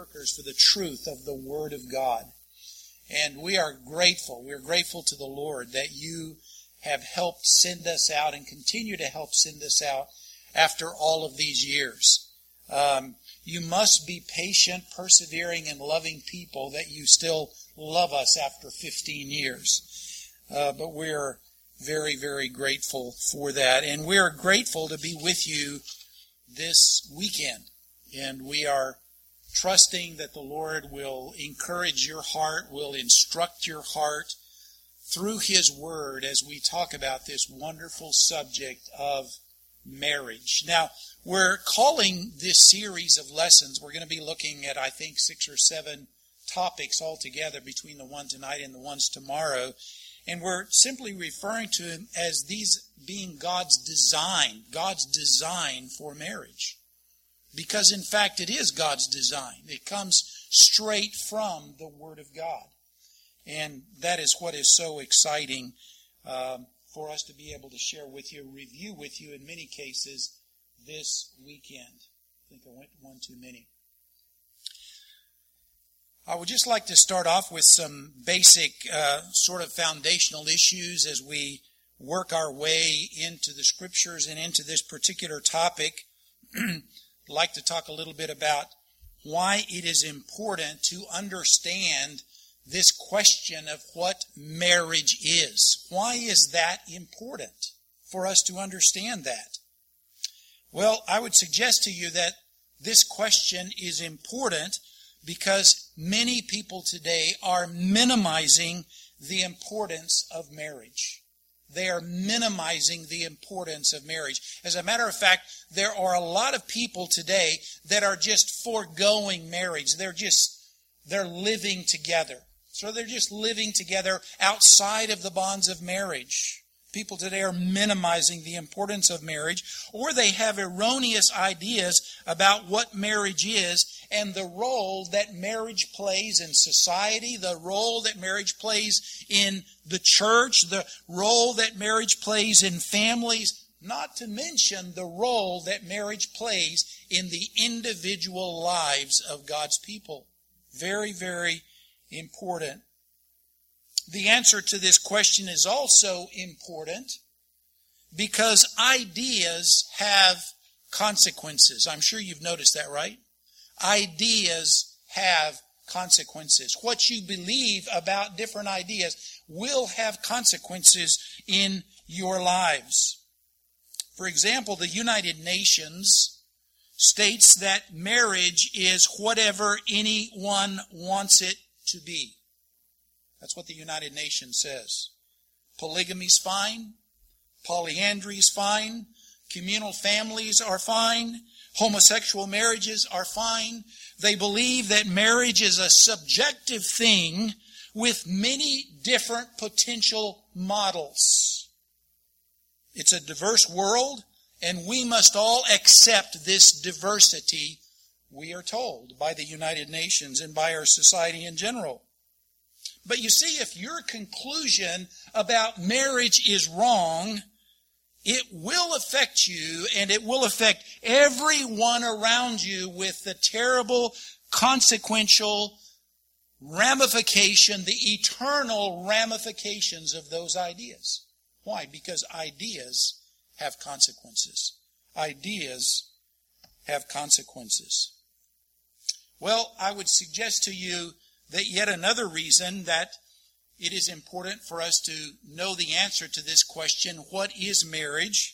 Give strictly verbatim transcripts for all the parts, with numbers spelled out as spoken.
workers for the truth of the Word of God. And we are grateful. We're grateful to the Lord that you have helped send us out and continue to help send us out after all of these years. Um, you must be patient, persevering, and loving people that you still love us after fifteen years. Uh, but we're very, very grateful for that. And we're grateful to be with you this weekend. And we are trusting that the Lord will encourage your heart, will instruct your heart through His Word as we talk about this wonderful subject of marriage. Now, we're calling this series of lessons, we're going to be looking at, I think, six or seven topics altogether between the one tonight and the ones tomorrow. And we're simply referring to them as these being God's design, God's design for marriage. Because, in fact, it is God's design. It comes straight from the Word of God. And that is what is so exciting um, for us to be able to share with you, review with you in many cases this weekend. I think I went one too many. I would just like to start off with some basic uh, sort of foundational issues as we work our way into the Scriptures and into this particular topic. I'd like to talk a little bit about why it is important to understand this question of what marriage is. Why is that important for us to understand that? Well, I would suggest to you that this question is important because many people today are minimizing the importance of marriage. They are minimizing the importance of marriage. As a matter of fact, there are a lot of people today that are just foregoing marriage. They're just, they're living together. So they're just living together outside of the bonds of marriage. People today are minimizing the importance of marriage, or they have erroneous ideas about what marriage is and the role that marriage plays in society, the role that marriage plays in the church, the role that marriage plays in families, not to mention the role that marriage plays in the individual lives of God's people. Very, very important. The answer to this question is also important because ideas have consequences. I'm sure you've noticed that, right? Ideas have consequences. What you believe about different ideas will have consequences in your lives. For example, the United Nations states that marriage is whatever anyone wants it to be. That's what the United Nations says. Polygamy's fine. Polyandry's fine. Communal families are fine. Homosexual marriages are fine. They believe that marriage is a subjective thing with many different potential models. It's a diverse world, and we must all accept this diversity, we are told, by the United Nations and by our society in general. But you see, if your conclusion about marriage is wrong, it will affect you and it will affect everyone around you with the terrible consequential ramification, the eternal ramifications of those ideas. Why? Because ideas have consequences. Ideas have consequences. Well, I would suggest to you that yet another reason that it is important for us to know the answer to this question, what is marriage,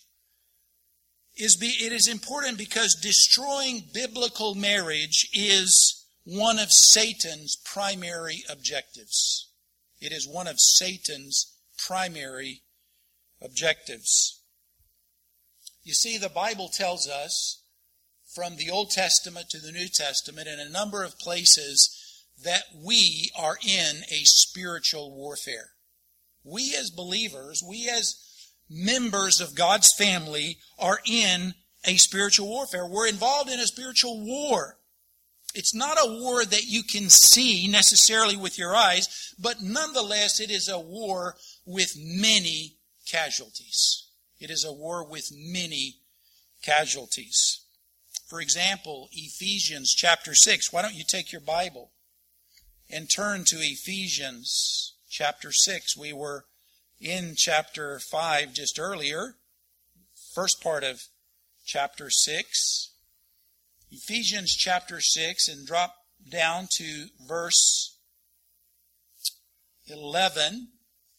is be, it is important because destroying biblical marriage is one of Satan's primary objectives. It is one of Satan's primary objectives. You see, the Bible tells us from the Old Testament to the New Testament in a number of places that we are in a spiritual warfare. We as believers, we as members of God's family are in a spiritual warfare. We're involved in a spiritual war. It's not a war that you can see necessarily with your eyes, but nonetheless it is a war with many casualties. It is a war with many casualties. For example, Ephesians chapter six. Why don't you take your Bible and turn to Ephesians chapter six. We were in chapter five just earlier, first part of chapter six. Ephesians chapter six, and drop down to verse eleven,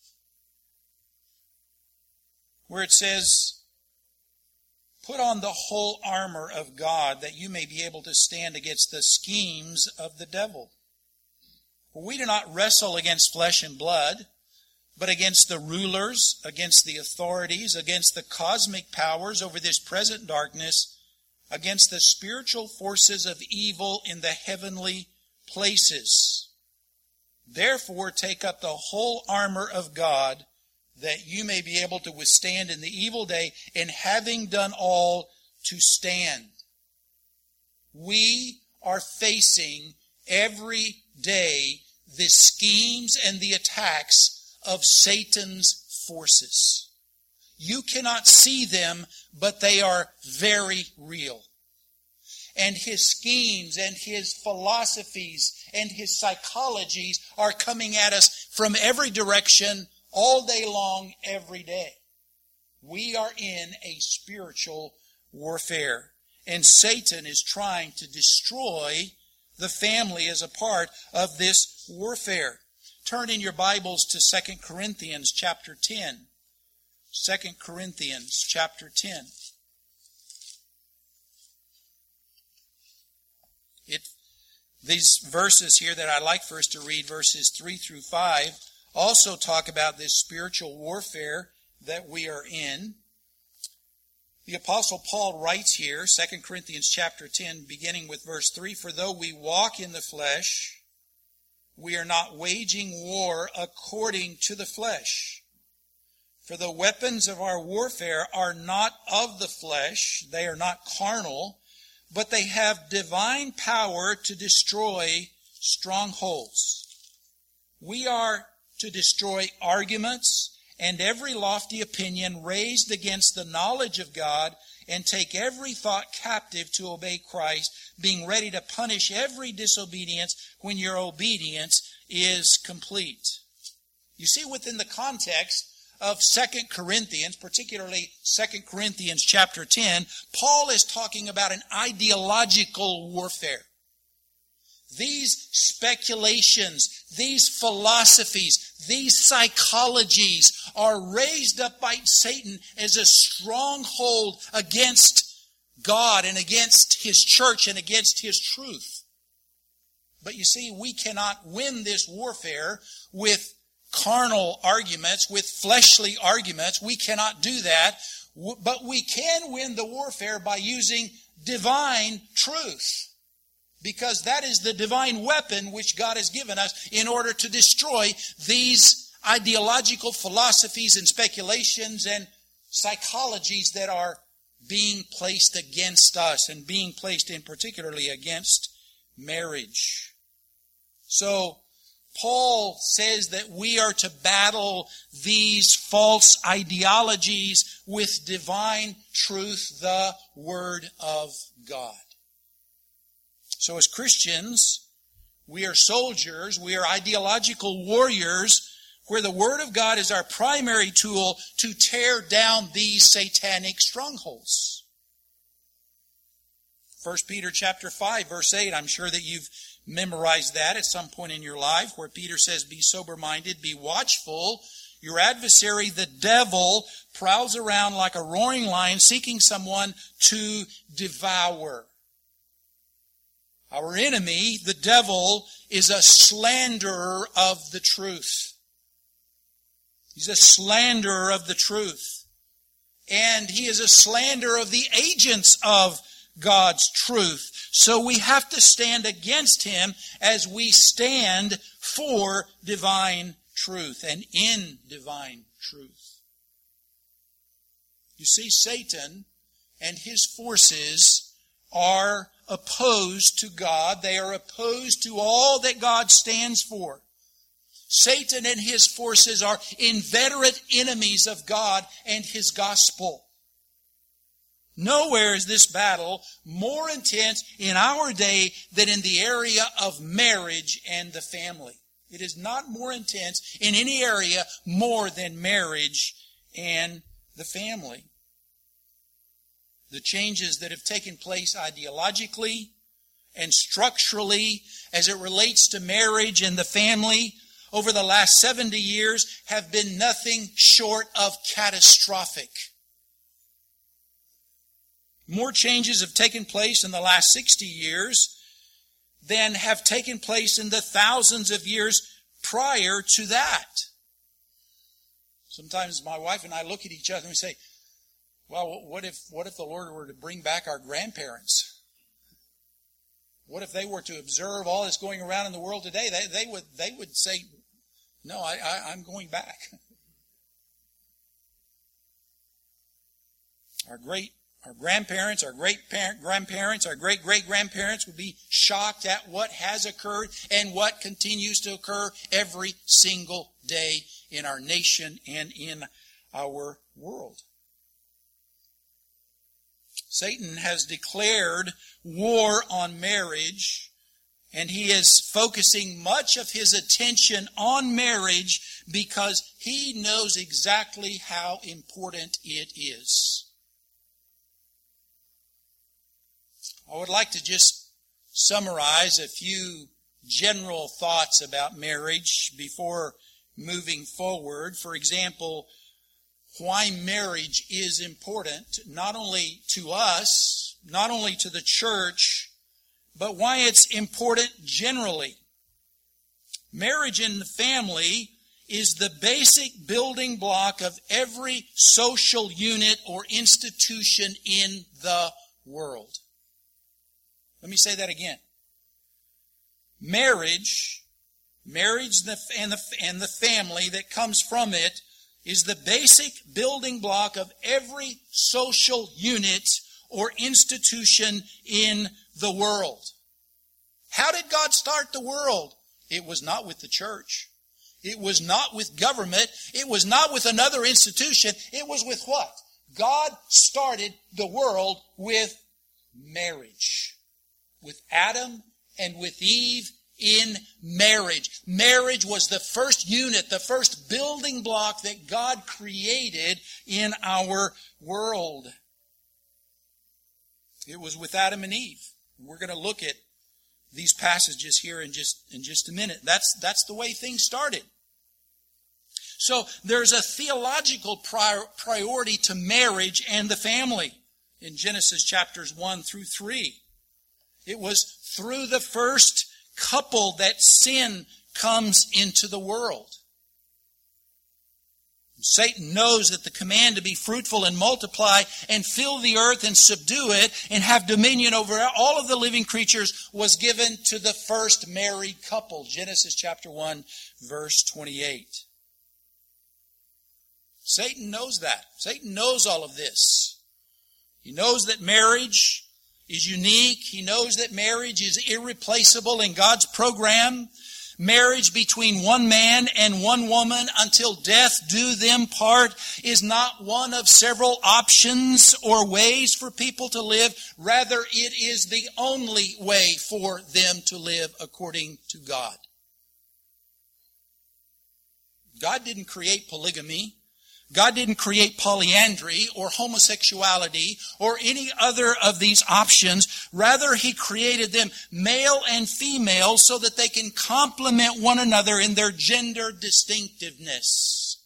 where it says, "Put on the whole armor of God, that you may be able to stand against the schemes of the devil. For we do not wrestle against flesh and blood, but against the rulers, against the authorities, against the cosmic powers over this present darkness, against the spiritual forces of evil in the heavenly places. Therefore take up the whole armor of God, that you may be able to withstand in the evil day, and having done all, to stand." We are facing every day the schemes and the attacks of Satan's forces. You cannot see them, but they are very real. And his schemes and his philosophies and his psychologies are coming at us from every direction, all day long, every day. We are in a spiritual warfare. And Satan is trying to destroy the family as a part of this warfare. Turn in your Bibles to Second Corinthians chapter ten. Second Corinthians chapter ten. It, these verses here that I'd like for us to read, verses three through five, also talk about this spiritual warfare that we are in. The Apostle Paul writes here, Second Corinthians chapter ten, beginning with verse three, "For though we walk in the flesh, we are not waging war according to the flesh. For the weapons of our warfare are not of the flesh, they are not carnal, but they have divine power to destroy strongholds. We are to destroy arguments and every lofty opinion raised against the knowledge of God, and take every thought captive to obey Christ, being ready to punish every disobedience when your obedience is complete." You see, within the context of Second Corinthians, particularly Second Corinthians chapter ten, Paul is talking about an ideological warfare. These speculations, these philosophies, these psychologies are raised up by Satan as a stronghold against God and against His church and against His truth. But you see, we cannot win this warfare with carnal arguments, with fleshly arguments. We cannot do that. But we can win the warfare by using divine truth. Because that is the divine weapon which God has given us in order to destroy these ideological philosophies and speculations and psychologies that are being placed against us, and being placed in particularly against marriage. So Paul says that we are to battle these false ideologies with divine truth, the Word of God. So as Christians, we are soldiers, we are ideological warriors, where the Word of God is our primary tool to tear down these satanic strongholds. First Peter chapter five, verse eight, I'm sure that you've memorized that at some point in your life, where Peter says, "Be sober-minded, be watchful. Your adversary, the devil, prowls around like a roaring lion, seeking someone to devour." Our enemy, the devil, is a slanderer of the truth. He's a slanderer of the truth. And he is a slanderer of the agents of God's truth. So we have to stand against him as we stand for divine truth and in divine truth. You see, Satan and his forces are opposed to God. They are opposed to all that God stands for. Satan and his forces are inveterate enemies of God and His gospel. Nowhere is this battle more intense in our day than in the area of marriage and the family. It is not more intense in any area more than marriage and the family. The changes that have taken place ideologically and structurally as it relates to marriage and the family over the last seventy years have been nothing short of catastrophic. More changes have taken place in the last sixty years than have taken place in the thousands of years prior to that. Sometimes my wife and I look at each other and we say, well, what if what if the Lord were to bring back our grandparents? What if they were to observe all that's going around in the world today? They, they would they would say, no, I, I, I'm going back. Our great Our grandparents, our great-grandparents, our great-great-grandparents would be shocked at what has occurred and what continues to occur every single day in our nation and in our world. Satan has declared war on marriage, and he is focusing much of his attention on marriage because he knows exactly how important it is. I would like to just summarize a few general thoughts about marriage before moving forward. For example, why marriage is important, not only to us, not only to the church, but why it's important generally. Marriage in the family is the basic building block of every social unit or institution in the world. Let me say that again. Marriage, marriage and the, and the family that comes from it is the basic building block of every social unit or institution in the world. How did God start the world? It was not with the church. It was not with government. It was not with another institution. It was with what? God started the world with marriage. With Adam and with Eve in marriage. Marriage was the first unit, the first building block that God created in our world. It was with Adam and Eve. We're going to look at these passages here in just in just a minute. That's that's the way things started. So there's a theological prior, priority to marriage and the family in Genesis chapters one through three. It was through the first couple that sin comes into the world. Satan knows that the command to be fruitful and multiply and fill the earth and subdue it and have dominion over all of the living creatures was given to the first married couple. Genesis chapter one, verse twenty-eight. Satan knows that. Satan knows all of this. He knows that marriage is unique. He knows that marriage is irreplaceable in God's program. Marriage between one man and one woman until death do them part is not one of several options or ways for people to live. Rather, it is the only way for them to live according to God. God didn't create polygamy. God didn't create polyandry or homosexuality or any other of these options. Rather, He created them male and female so that they can complement one another in their gender distinctiveness.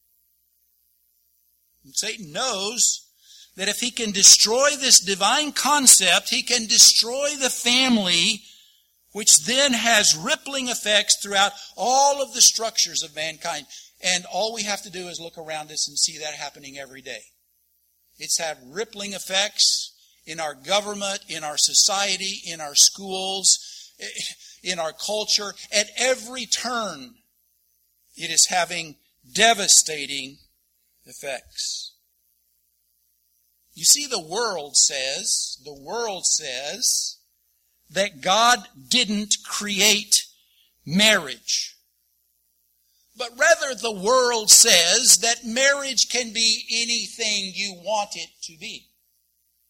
And Satan knows that if he can destroy this divine concept, he can destroy the family, which then has rippling effects throughout all of the structures of mankind. And all we have to do is look around us and see that happening every day. It's had rippling effects in our government, in our society, in our schools, in our culture. At every turn, it is having devastating effects. You see, the world says, the world says that God didn't create marriage. But rather the world says that marriage can be anything you want it to be.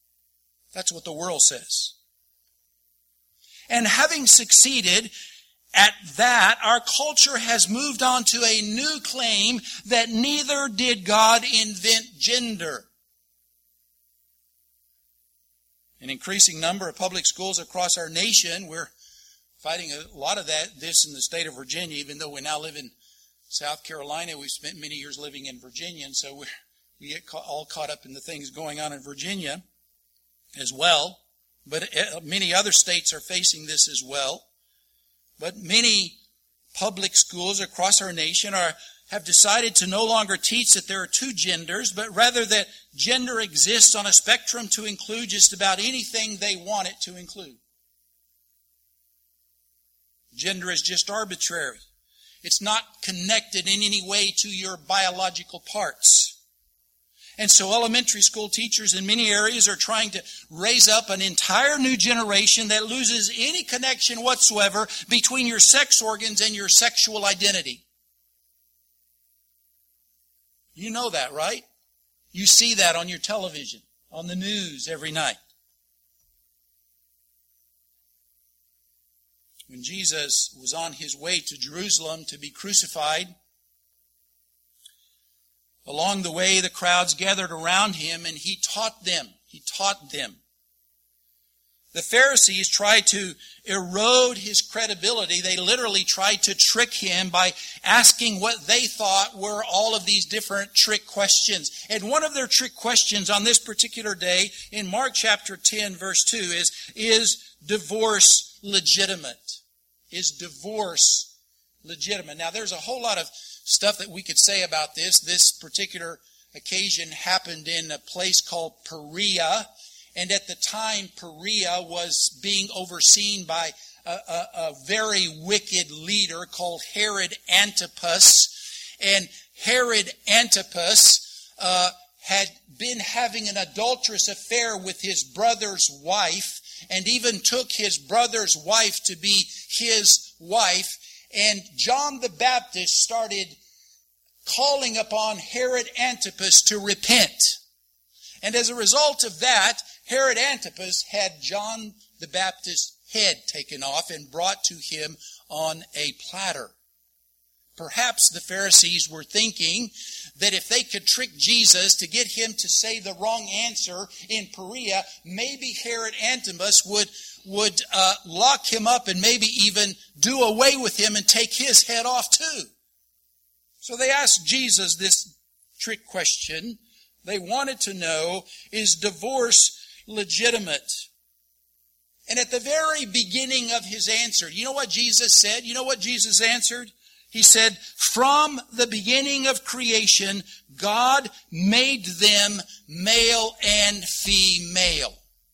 That's what the world says. And having succeeded at that, our culture has moved on to a new claim that neither did God invent gender. An increasing number of public schools across our nation, we're fighting a lot of that, this in the state of Virginia, even though we now live in South Carolina. We've spent many years living in Virginia, and so we're, we get all caught up in the things going on in Virginia as well. But many other states are facing this as well. But many public schools across our nation are have decided to no longer teach that there are two genders, but rather that gender exists on a spectrum to include just about anything they want it to include. Gender is just arbitrary. It's not connected in any way to your biological parts. And so elementary school teachers in many areas are trying to raise up an entire new generation that loses any connection whatsoever between your sex organs and your sexual identity. You know that, right? You see that on your television, on the news every night. When Jesus was on his way to Jerusalem to be crucified, along the way the crowds gathered around him and he taught them. He taught them. The Pharisees tried to erode his credibility. They literally tried to trick him by asking what they thought were all of these different trick questions. And one of their trick questions on this particular day in Mark chapter ten verse two is, is divorce legitimate? Is divorce legitimate? Now there's a whole lot of stuff that we could say about this. This particular occasion happened in a place called Perea. And at the time, Perea was being overseen by a, a, a very wicked leader called Herod Antipas. And Herod Antipas uh, had been having an adulterous affair with his brother's wife, and even took his brother's wife to be his wife. And John the Baptist started calling upon Herod Antipas to repent. And as a result of that, Herod Antipas had John the Baptist's head taken off and brought to him on a platter. Perhaps the Pharisees were thinking that if they could trick Jesus to get him to say the wrong answer in Perea, maybe Herod Antipas would, would uh, lock him up and maybe even do away with him and take his head off too. So they asked Jesus this trick question. They wanted to know, is divorce legitimate? And at the very beginning of his answer, you know what Jesus said? You know what Jesus answered? He said, from the beginning of creation, God made them male and female.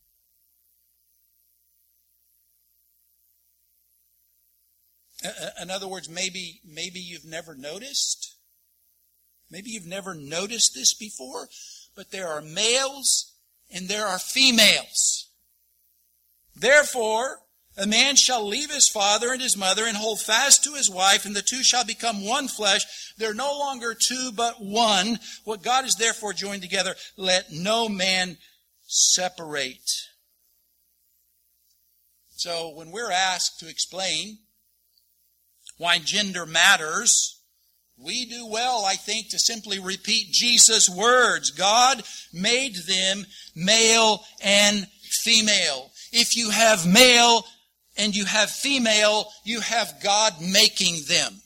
In other words, maybe, maybe you've never noticed. Maybe you've never noticed this before, but there are males and there are females. Therefore, a man shall leave his father and his mother and hold fast to his wife, and the two shall become one flesh. They're no longer two, but one. What God has therefore joined together, let no man separate. So when we're asked to explain why gender matters, we do well, I think, to simply repeat Jesus' words. God made them male and female. If you have male and you have female, you have God making them.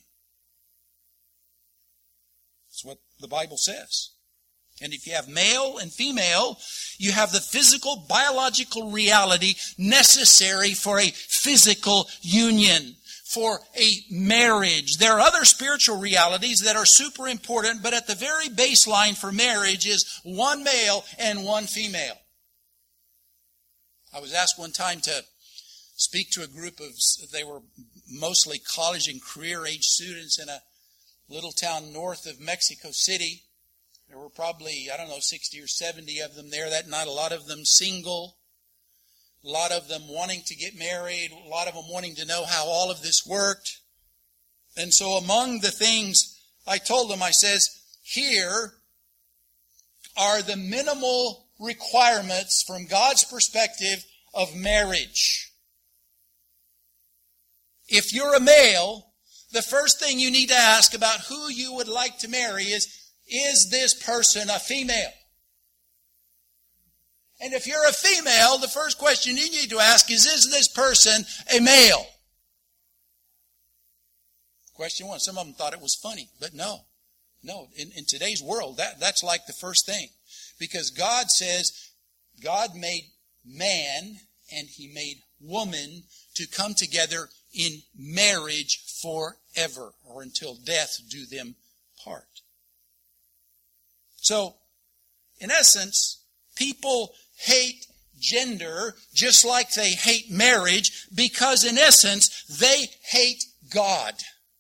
That's what the Bible says. And if you have male and female, you have the physical, biological reality necessary for a physical union, for a marriage. There are other spiritual realities that are super important, but at the very baseline for marriage is one male and one female. I was asked one time to speak to a group of, they were mostly college and career age students in a little town north of Mexico City. There were probably, I don't know, sixty or seventy of them there that night, a lot of them single. A lot of them wanting to get married, a lot of them wanting to know how all of this worked. And so among the things I told them, I says, here are the minimal requirements from God's perspective of marriage. If you're a male, the first thing you need to ask about who you would like to marry is, is this person a female? And if you're a female, the first question you need to ask is, is this person a male? Question one. Some of them thought it was funny, but no. No, in, in today's world, that, that's like the first thing. Because God says, God made man and He made woman to come together in marriage forever, or until death do them part. So, in essence, people hate gender just like they hate marriage, because in essence, they hate God.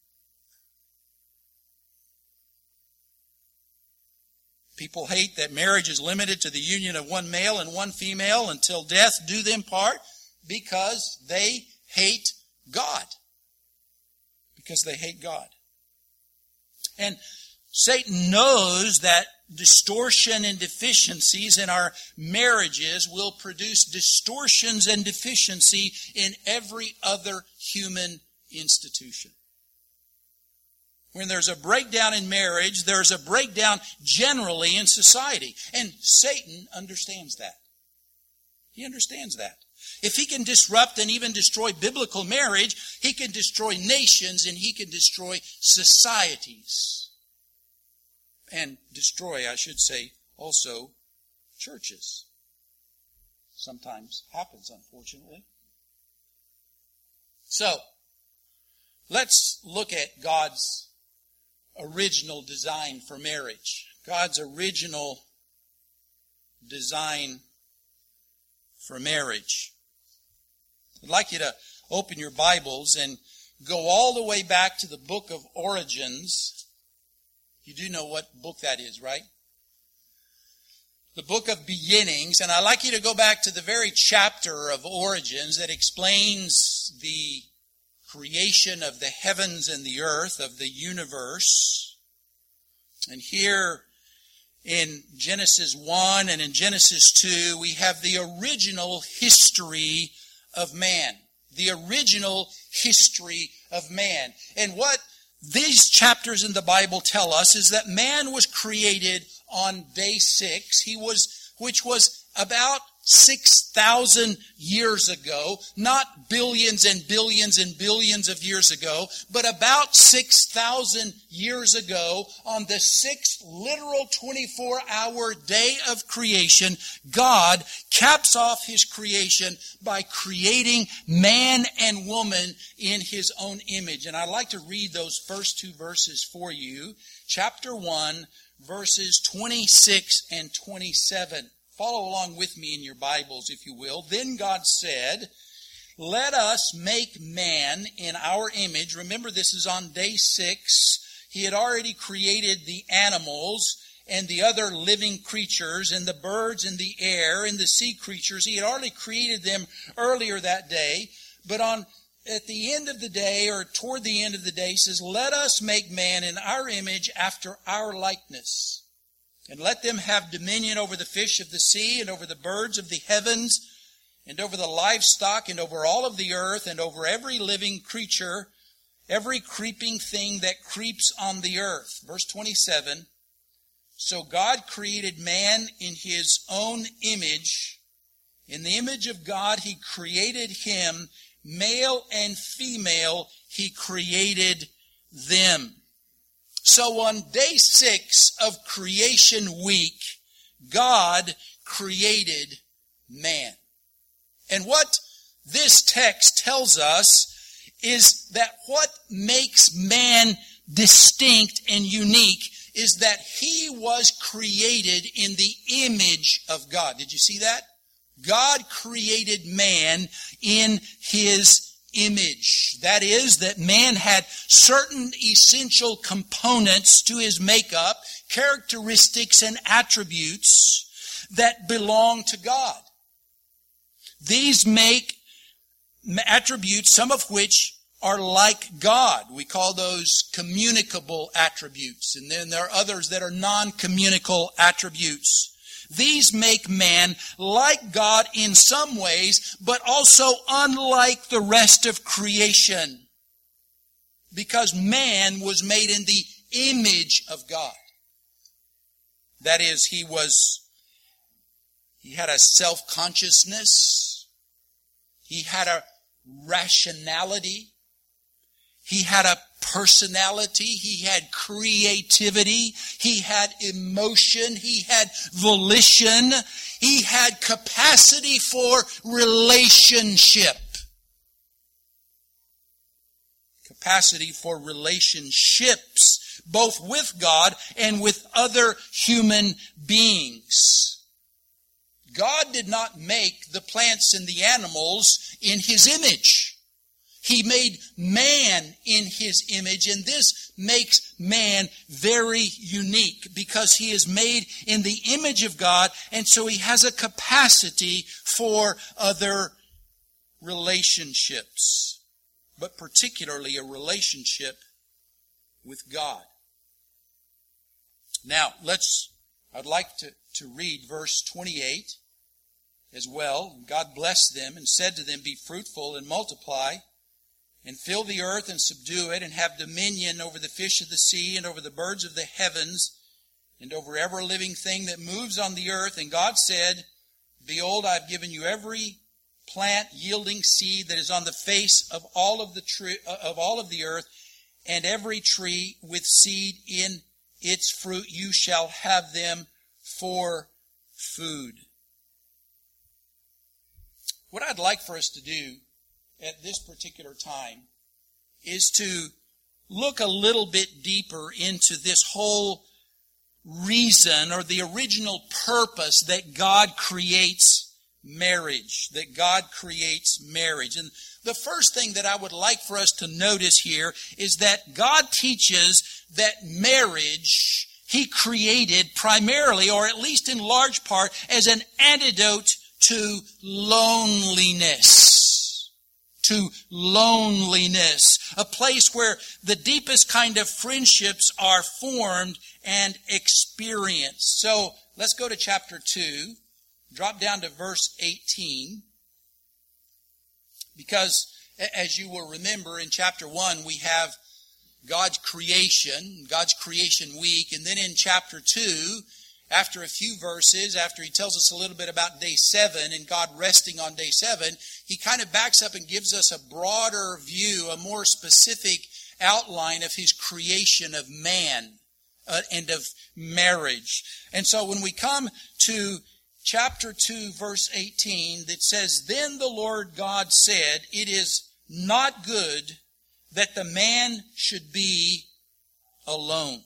People hate that marriage is limited to the union of one male and one female until death do them part, because they hate God. Because they hate God. And Satan knows that distortion and deficiencies in our marriages will produce distortions and deficiency in every other human institution. When there's a breakdown in marriage, there's a breakdown generally in society. And Satan understands that. He understands that. If he can disrupt and even destroy biblical marriage, he can destroy nations and he can destroy societies. And destroy, I should say, also churches. Sometimes happens, unfortunately. So, let's look at God's original design for marriage. God's original design for marriage. I'd like you to open your Bibles and go all the way back to the book of Origins. You do know what book that is, right? The book of beginnings. And I'd like you to go back to the very chapter of Origins that explains the creation of the heavens and the earth, of the universe. And here in Genesis one and in Genesis two, we have the original history of man. The original history of man. And what these chapters in the Bible tell us is that man was created on day six. He was, which was about six thousand years ago, not billions and billions and billions of years ago, but about six thousand years ago, on the sixth literal twenty-four hour day of creation, God caps off His creation by creating man and woman in His own image. And I'd like to read those first two verses for you. Chapter one, verses twenty-six and twenty-seven. Follow along with me in your Bibles, if you will. Then God said, let us make man in our image. Remember, this is on day six. He had already created the animals and the other living creatures and the birds in the air and the sea creatures. He had already created them earlier that day. But on at the end of the day, or toward the end of the day, he says, let us make man in our image after our likeness. And let them have dominion over the fish of the sea, and over the birds of the heavens, and over the livestock, and over all of the earth, and over every living creature, every creeping thing that creeps on the earth. Verse twenty-seven, so God created man in His own image. In the image of God He created him, male and female He created them. So on day six of creation week, God created man. And what this text tells us is that what makes man distinct and unique is that he was created in the image of God. Did you see that? God created man in His image. That is, that man had certain essential components to his makeup, characteristics and attributes that belong to God. These make attributes, some of which are like God. We call those communicable attributes. And then there are others that are non-communicable attributes. These make man like God in some ways, but also unlike the rest of creation. Because man was made in the image of God. That is, he was, he had a self-consciousness. He had a rationality. He had a personality. He had creativity. He had emotion. He had volition. He had capacity for relationship. Capacity for relationships, both with God and with other human beings. God did not make the plants and the animals in His image. He made man in His image, and this makes man very unique because he is made in the image of God, and so he has a capacity for other relationships, but particularly a relationship with God. Now, let's, I'd like to, to read verse twenty-eight as well. God blessed them and said to them, "Be fruitful and multiply, and fill the earth and subdue it, and have dominion over the fish of the sea, and over the birds of the heavens, and over every living thing that moves on the earth." And God said, "Behold, I have given you every plant yielding seed that is on the face of all of the tree, of all of the earth, and every tree with seed in its fruit. You shall have them for food." What I'd like for us to do at this particular time is to look a little bit deeper into this whole reason or the original purpose that God creates marriage, that God creates marriage. And the first thing that I would like for us to notice here is that God teaches that marriage He created primarily, or at least in large part, as an antidote to loneliness. To loneliness. A place where the deepest kind of friendships are formed and experienced. So let's go to chapter two. Drop down to verse eighteen. Because as you will remember, in chapter one we have God's creation, God's creation week. And then in chapter two, after a few verses, after he tells us a little bit about day seven and God resting on day seven, he kind of backs up and gives us a broader view, a more specific outline of his creation of man uh, and of marriage. And so when we come to chapter two, verse eighteen, that says, "Then the Lord God said, it is not good that the man should be alone."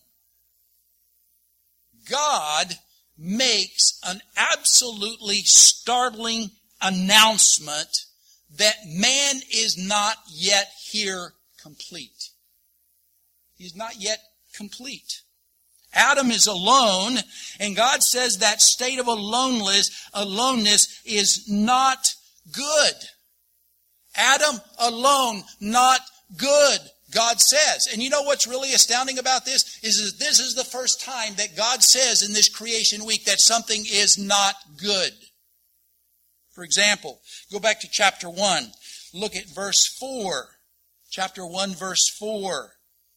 God makes an absolutely startling announcement that man is not yet here complete. He's not yet complete. Adam is alone, and God says that state of aloneness, aloneness is not good. Adam alone, not good, God says. And you know what's really astounding about this? Is that this is the first time that God says in this creation week that something is not good. For example, go back to chapter one. Look at verse four. Chapter one, verse four.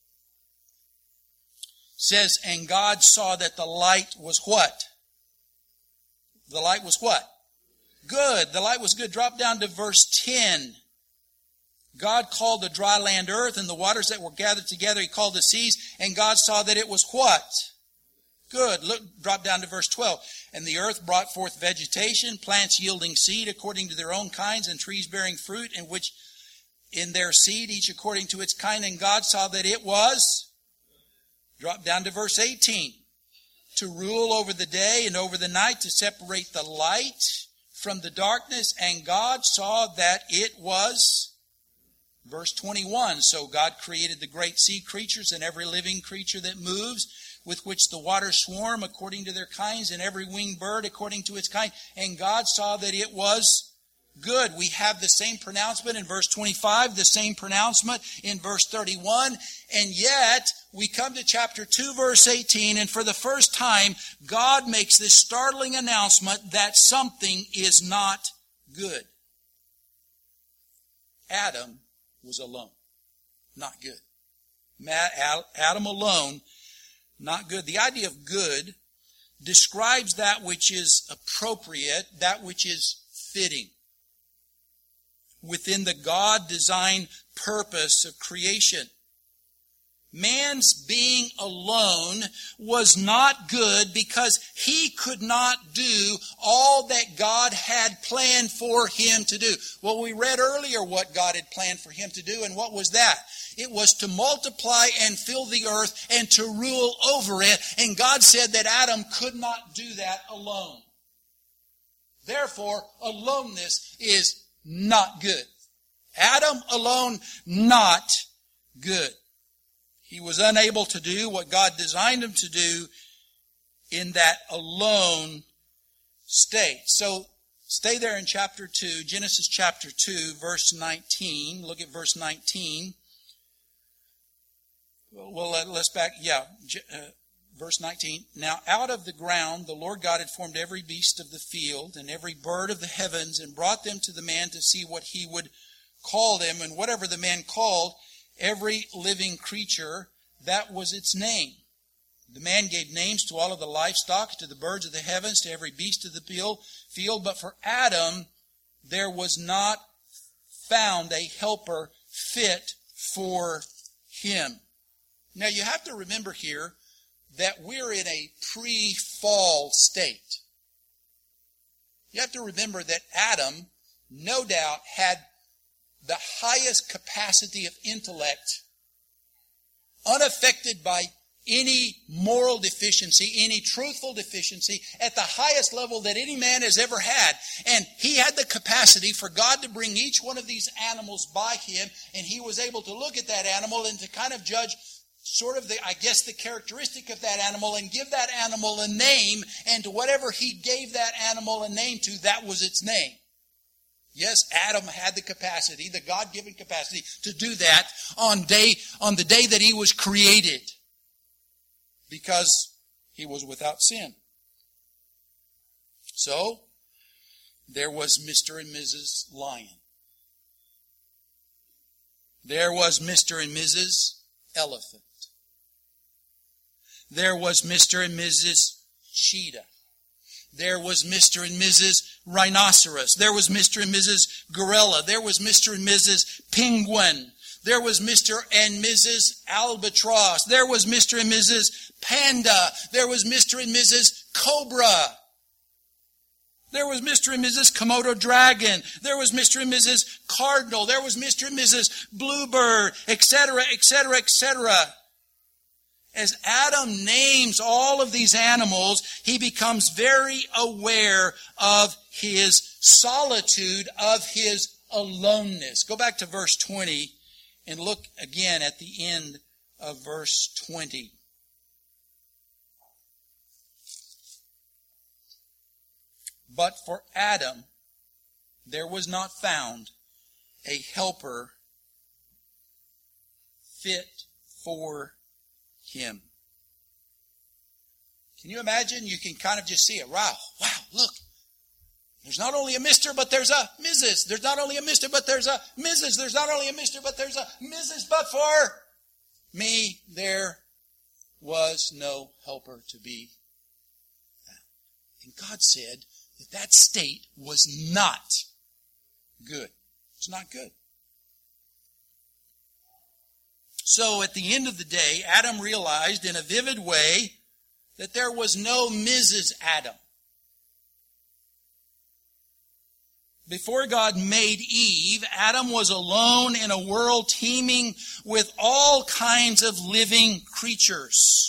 Says, "And God saw that the light was" what? The light was what? Good. The light was good. Drop down to verse ten. God called the dry land earth, and the waters that were gathered together He called the seas, and God saw that it was what? Good. Look, drop down to verse twelve. "And the earth brought forth vegetation, plants yielding seed according to their own kinds, and trees bearing fruit, in which in their seed, each according to its kind. And God saw that it was..." Drop down to verse eighteen. "To rule over the day and over the night, to separate the light from the darkness. And God saw that it was..." Verse twenty-one. "So God created the great sea creatures and every living creature that moves, with which the waters swarm according to their kinds, and every winged bird according to its kind. And God saw that it was good. We have the same pronouncement in verse twenty-five, the same pronouncement in verse thirty-one, and yet we come to chapter two, verse eighteen, and for the first time, God makes this startling announcement that something is not good. Adam was alone. Not good. Adam alone, not good. The idea of good describes that which is appropriate, that which is fitting within the God-designed purpose of creation. Man's being alone was not good because he could not do all that God had planned for him to do. Well, we read earlier what God had planned for him to do, and what was that? It was to multiply and fill the earth and to rule over it. And God said that Adam could not do that alone. Therefore, aloneness is not good. Adam alone, not good. He was unable to do what God designed him to do in that alone state. So, stay there in chapter two, Genesis chapter two, verse nineteen. Look at verse nineteen. Well, let's back, yeah, uh, verse nineteen. Now out of the ground the Lord God had formed every beast of the field and every bird of the heavens and brought them to the man to see what he would call them. And whatever the man called every living creature, that was its name. The man gave names to all of the livestock, to the birds of the heavens, to every beast of the field. But for Adam there was not found a helper fit for him. Now you have to remember here that we're in a pre-fall state. You have to remember that Adam, no doubt, had the highest capacity of intellect, unaffected by any moral deficiency, any truthful deficiency, at the highest level that any man has ever had. And he had the capacity for God to bring each one of these animals by him, and he was able to look at that animal and to kind of judge sort of the, I guess, the characteristic of that animal and give that animal a name, and to whatever he gave that animal a name to, that was its name. Yes, Adam had the capacity, the God-given capacity, to do that on day on the day that he was created, because he was without sin. So, there was Mister and Missus Lion. There was Mister and Missus Elephant. There was Mister and Missus Cheetah. There was Mister and Missus Rhinoceros. There was Mister and Missus Gorilla. There was Mister and Missus Penguin. There was Mister and Missus Albatross. There was Mister and Missus Panda. There was Mister and Missus Cobra. There was Mister and Missus Komodo Dragon. There was Mister and Missus Cardinal. There was Mister and Missus Bluebird, et cetera, et cetera, et cetera. As Adam names all of these animals, he becomes very aware of his solitude, of his aloneness. Go back to verse twenty and look again at the end of verse twenty. But for Adam there was not found a helper fit for him. Can you imagine? You can kind of just see it. Wow, wow, look. There's not only a Mister, but there's a Missus There's not only a Mister, but there's a Missus There's not only a Mister, but there's a Missus But for me, there was no helper to be found. And God said that that state was not good. It's not good. So at the end of the day, Adam realized in a vivid way that there was no Missus Adam. Before God made Eve, Adam was alone in a world teeming with all kinds of living creatures.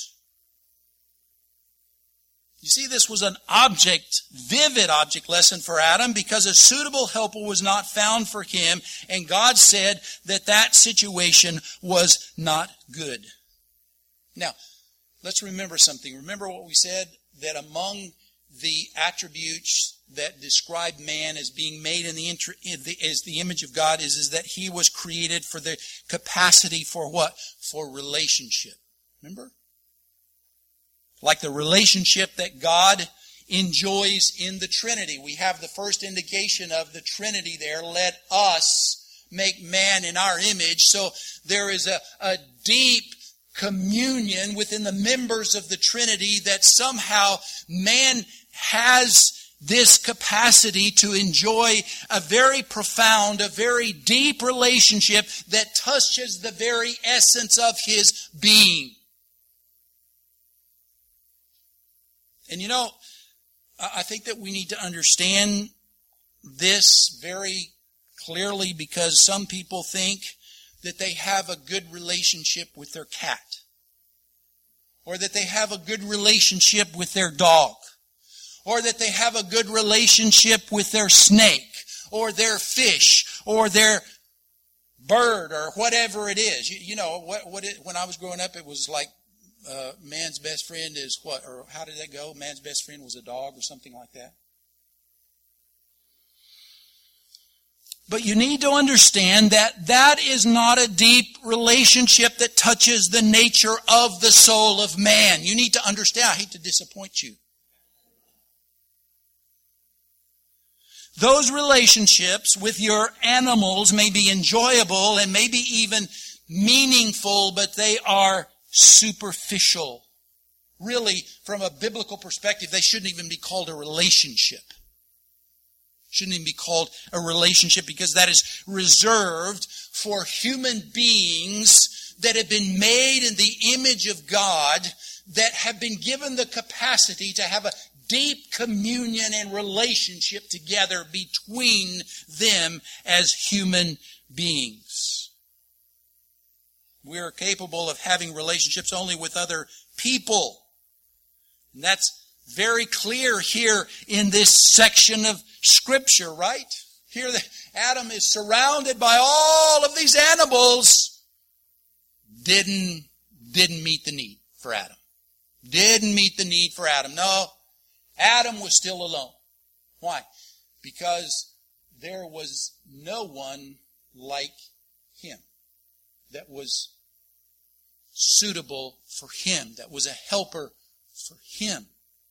You see, this was an object, vivid object lesson for Adam, because a suitable helper was not found for him, and God said that that situation was not good. Now, let's remember something. Remember what we said, that among the attributes that describe man as being made in the, as the image of God is, is that he was created for the capacity for what? For relationship. Remember? Like the relationship that God enjoys in the Trinity. We have the first indication of the Trinity there. Let us make man in our image. So there is a, a deep communion within the members of the Trinity that somehow man has this capacity to enjoy a very profound, a very deep relationship that touches the very essence of his being. And you know, I think that we need to understand this very clearly, because some people think that they have a good relationship with their cat, or that they have a good relationship with their dog, or that they have a good relationship with their snake, or their fish, or their bird, or whatever it is. You, you know, what, what it, when I was growing up, it was like uh, man's best friend is what? Or how did that go? Man's best friend was a dog, or something like that. But you need to understand that that is not a deep relationship that touches the nature of the soul of man. You need to understand. I hate to disappoint you. Those relationships with your animals may be enjoyable and maybe even meaningful, but they are superficial. Really, from a biblical perspective, they shouldn't even be called a relationship. Shouldn't even be called a relationship, because that is reserved for human beings that have been made in the image of God, that have been given the capacity to have a deep communion and relationship together between them as human beings. We are capable of having relationships only with other people. And that's very clear here in this section of Scripture, right? Here Adam is surrounded by all of these animals. Didn't, didn't meet the need for Adam. Didn't meet the need for Adam. No, Adam was still alone. Why? Because there was no one like him that was suitable for him, that was a helper for him.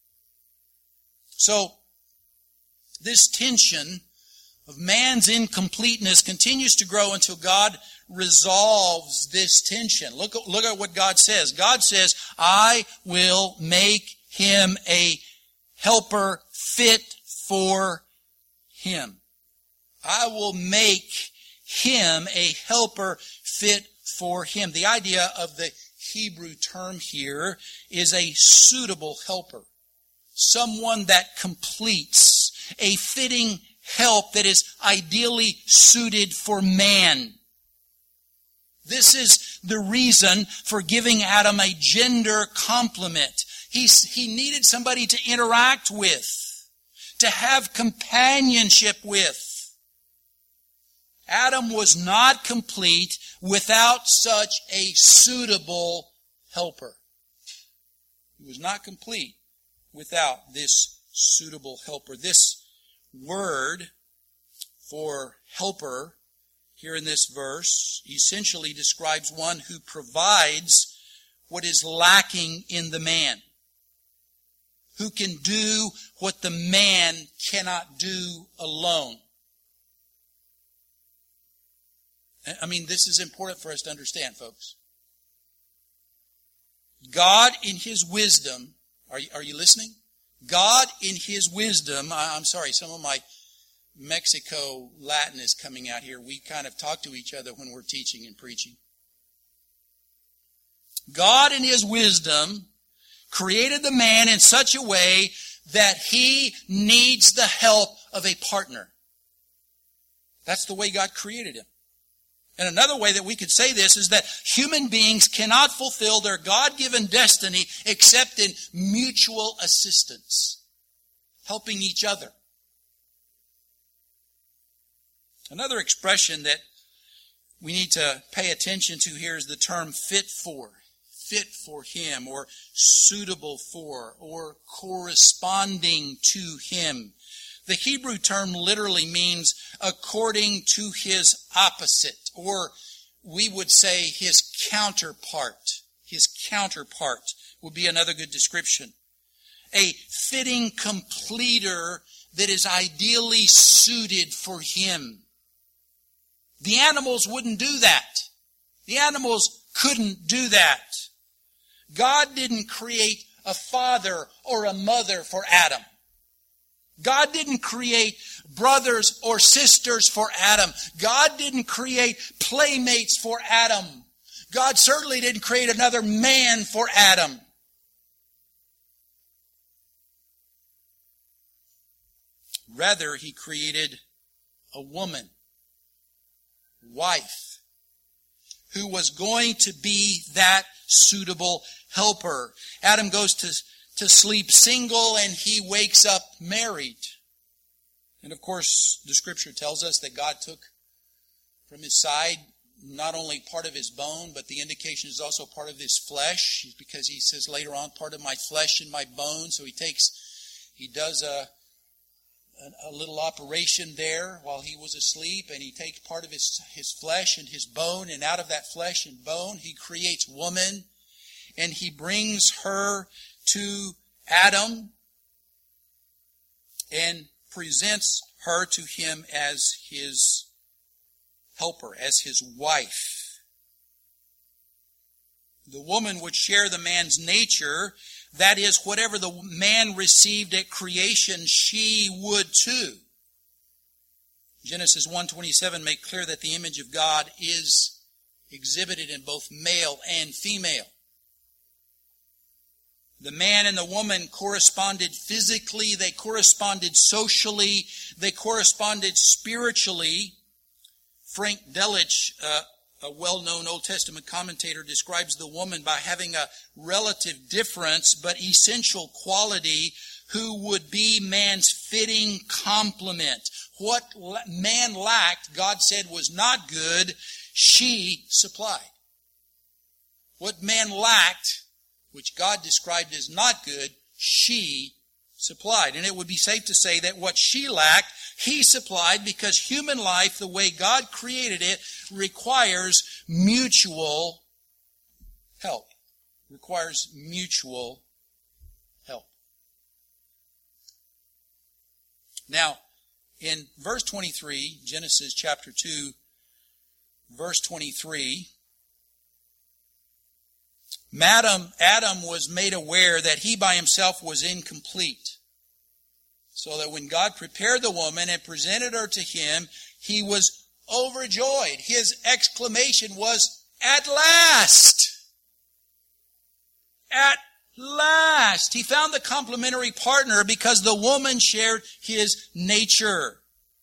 So, this tension of man's incompleteness continues to grow until God resolves this tension. Look, look at what God says. God says, I will make him a helper fit for him. I will make him a helper fit for him. The idea of the Hebrew term here is a suitable helper. Someone that completes, a fitting help that is ideally suited for man. This is the reason for giving Adam a gender complement. He's, he needed somebody to interact with, to have companionship with. Adam was not complete without such a suitable helper. He was not complete without this suitable helper. This word for helper here in this verse essentially describes one who provides what is lacking in the man, who can do what the man cannot do alone. I mean, this is important for us to understand, folks. God in His wisdom, are you, are you listening? God in His wisdom, I'm sorry, some of my Mexico Latin is coming out here. We kind of talk to each other when we're teaching and preaching. God in His wisdom created the man in such a way that he needs the help of a partner. That's the way God created him. And another way that we could say this is that human beings cannot fulfill their God-given destiny except in mutual assistance, helping each other. Another expression that we need to pay attention to here is the term fit for. fit for him, or suitable for, or corresponding to him. The Hebrew term literally means according to his opposite, or we would say his counterpart. His counterpart would be another good description. A fitting completer that is ideally suited for him. The animals wouldn't do that. The animals couldn't do that. God didn't create a father or a mother for Adam. God didn't create brothers or sisters for Adam. God didn't create playmates for Adam. God certainly didn't create another man for Adam. Rather, he created a woman, wife, who was going to be that suitable helper. Adam goes to to sleep single, and he wakes up married. And of course, the Scripture tells us that God took from his side not only part of his bone, but the indication is also part of his flesh, because he says later on, part of my flesh and my bone. So he takes, he does a, a, a little operation there while he was asleep, and he takes part of his, his flesh and his bone, and out of that flesh and bone, he creates woman, and he brings her to Adam and presents her to him as his helper, as his wife. The woman would share the man's nature. That is, whatever the man received at creation, she would too. Genesis one twenty-seven make clear that the image of God is exhibited in both male and female. The man and the woman corresponded physically, they corresponded socially, they corresponded spiritually. Frank Delitzsch, uh, a well-known Old Testament commentator, describes the woman by having a relative difference but essential quality who would be man's fitting complement. What man lacked, God said was not good, she supplied. What man lacked, which God described as not good, she supplied. And it would be safe to say that what she lacked, he supplied, because human life, the way God created it, requires mutual help. Requires mutual help. Now, in verse twenty-three, Genesis chapter two, verse twenty-three, Adam, Adam was made aware that he by himself was incomplete. So that when God prepared the woman and presented her to him, he was overjoyed. His exclamation was, "At last! At last!" He found the complementary partner because the woman shared his nature.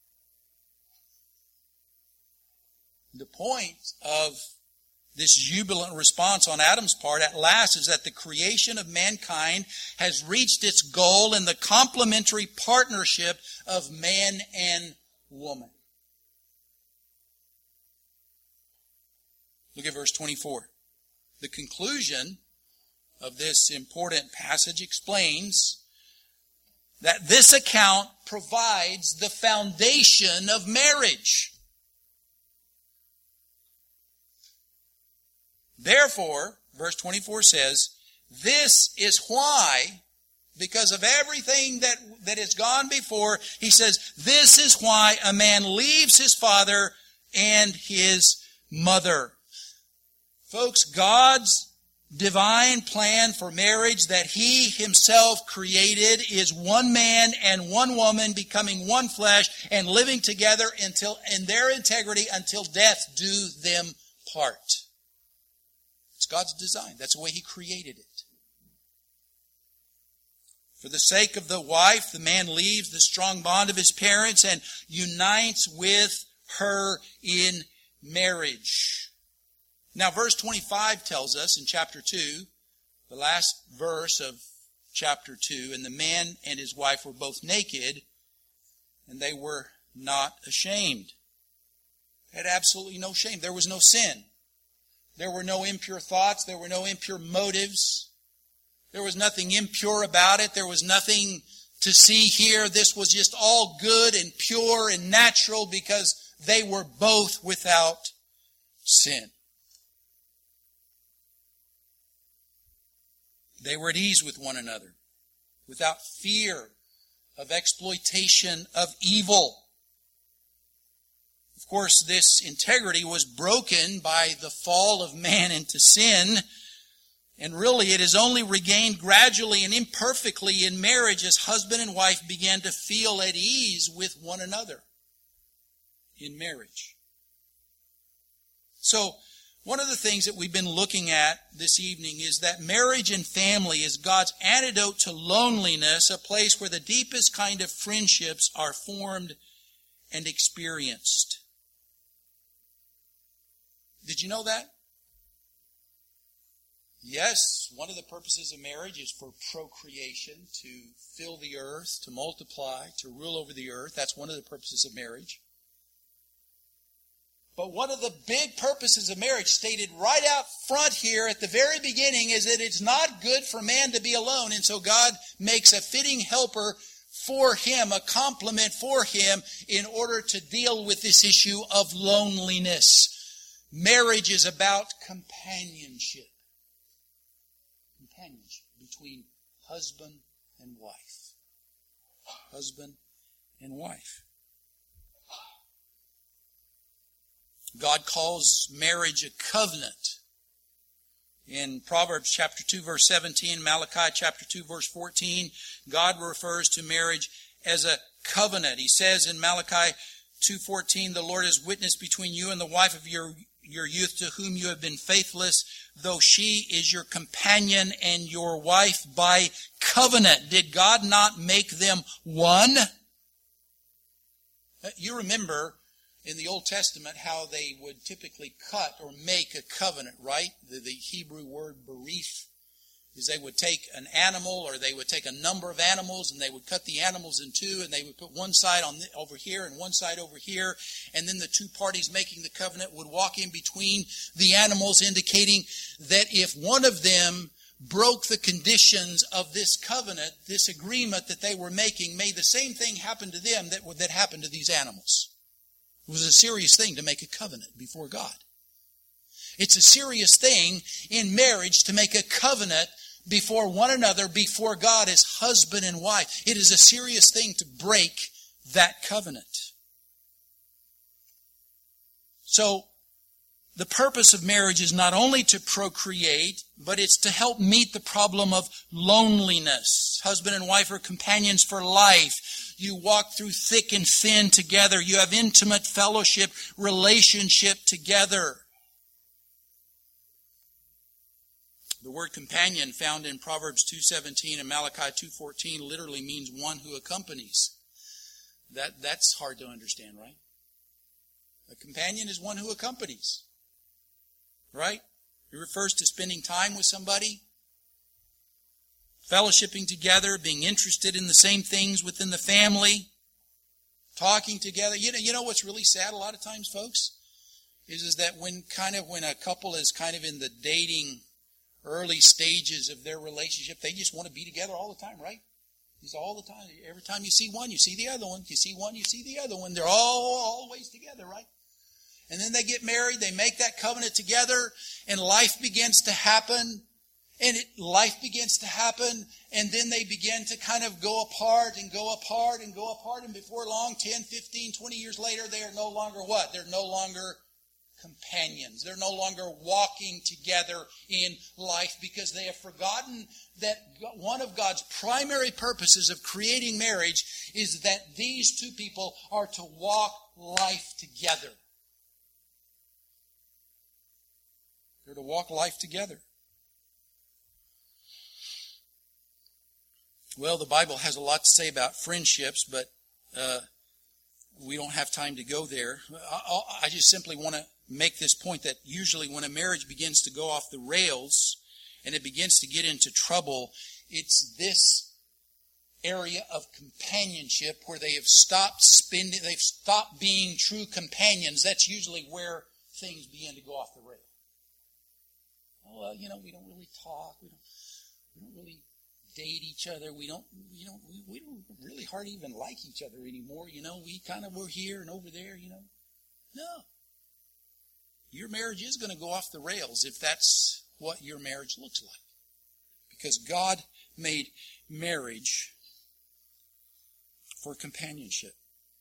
The point of this jubilant response on Adam's part, at last, is that the creation of mankind has reached its goal in the complementary partnership of man and woman. Look at verse twenty-four. The conclusion of this important passage explains that this account provides the foundation of marriage. Therefore, verse twenty-four says, this is why, because of everything that, that has gone before, he says, this is why a man leaves his father and his mother. Folks, God's divine plan for marriage that he himself created is one man and one woman becoming one flesh and living together until in their integrity until death do them part. It's God's design. That's the way he created it. For the sake of the wife, the man leaves the strong bond of his parents and unites with her in marriage. Now, verse twenty-five tells us in chapter two, the last verse of chapter two, and the man and his wife were both naked, and they were not ashamed. They had absolutely no shame. There was no sin. There were no impure thoughts. There were no impure motives. There was nothing impure about it. There was nothing to see here. This was just all good and pure and natural because they were both without sin. They were at ease with one another, without fear of exploitation of evil. Of course, this integrity was broken by the fall of man into sin, and really it is only regained gradually and imperfectly in marriage as husband and wife began to feel at ease with one another in marriage. So, one of the things that we've been looking at this evening is that marriage and family is God's antidote to loneliness, a place where the deepest kind of friendships are formed and experienced. Did you know that? Yes, one of the purposes of marriage is for procreation, to fill the earth, to multiply, to rule over the earth. That's one of the purposes of marriage. But one of the big purposes of marriage, stated right out front here at the very beginning, is that it's not good for man to be alone. And so God makes a fitting helper for him, a complement for him, in order to deal with this issue of loneliness. Marriage is about companionship. Companionship between husband and wife. Husband and wife. God calls marriage a covenant. In Proverbs chapter two, verse seventeen, Malachi chapter two, verse fourteen, God refers to marriage as a covenant. He says in Malachi two fourteen, the Lord is witness between you and the wife of your, your youth to whom you have been faithless, though she is your companion and your wife by covenant. Did God not make them one? You remember in the Old Testament how they would typically cut or make a covenant, right? The, the Hebrew word berith is they would take an animal, or they would take a number of animals, and they would cut the animals in two, and they would put one side on the, over here and one side over here, and then the two parties making the covenant would walk in between the animals, indicating that if one of them broke the conditions of this covenant, this agreement that they were making, may the same thing happen to them that, that happened to these animals. It was a serious thing to make a covenant before God. It's a serious thing in marriage to make a covenant before one another, before God, as husband and wife. It is a serious thing to break that covenant. So, the purpose of marriage is not only to procreate, but it's to help meet the problem of loneliness. Husband and wife are companions for life. You walk through thick and thin together. You have intimate fellowship, relationship together. The word companion found in Proverbs two seventeen and Malachi two fourteen literally means one who accompanies. That, that's hard to understand, right? A companion is one who accompanies. Right? It refers to spending time with somebody, fellowshipping together, being interested in the same things within the family, talking together. You know, you know what's really sad a lot of times, folks? Is, is that when kind of when a couple is kind of in the dating early stages of their relationship, they just want to be together all the time, right? It's all the time. Every time you see one, you see the other one. You see one, you see the other one. They're all always together, right? And then they get married, they make that covenant together, and life begins to happen. And it, life begins to happen, and then they begin to kind of go apart and go apart and go apart. And before long, ten, fifteen, twenty years later, they are no longer what? They're no longer companions. They're no longer walking together in life because they have forgotten that one of God's primary purposes of creating marriage is that these two people are to walk life together. They're to walk life together. Well, the Bible has a lot to say about friendships, but uh, we don't have time to go there. I, I just simply want to make this point that usually when a marriage begins to go off the rails and it begins to get into trouble, it's this area of companionship where they have stopped spending, they've stopped being true companions. That's usually where things begin to go off the rails. well, you know, we don't really talk. We don't, we don't really date each other. We don't, you know, we, we don't really hardly even like each other anymore. You know, we kind of were here and over there, you know. No. Your marriage is going to go off the rails if that's what your marriage looks like. Because God made marriage for companionship.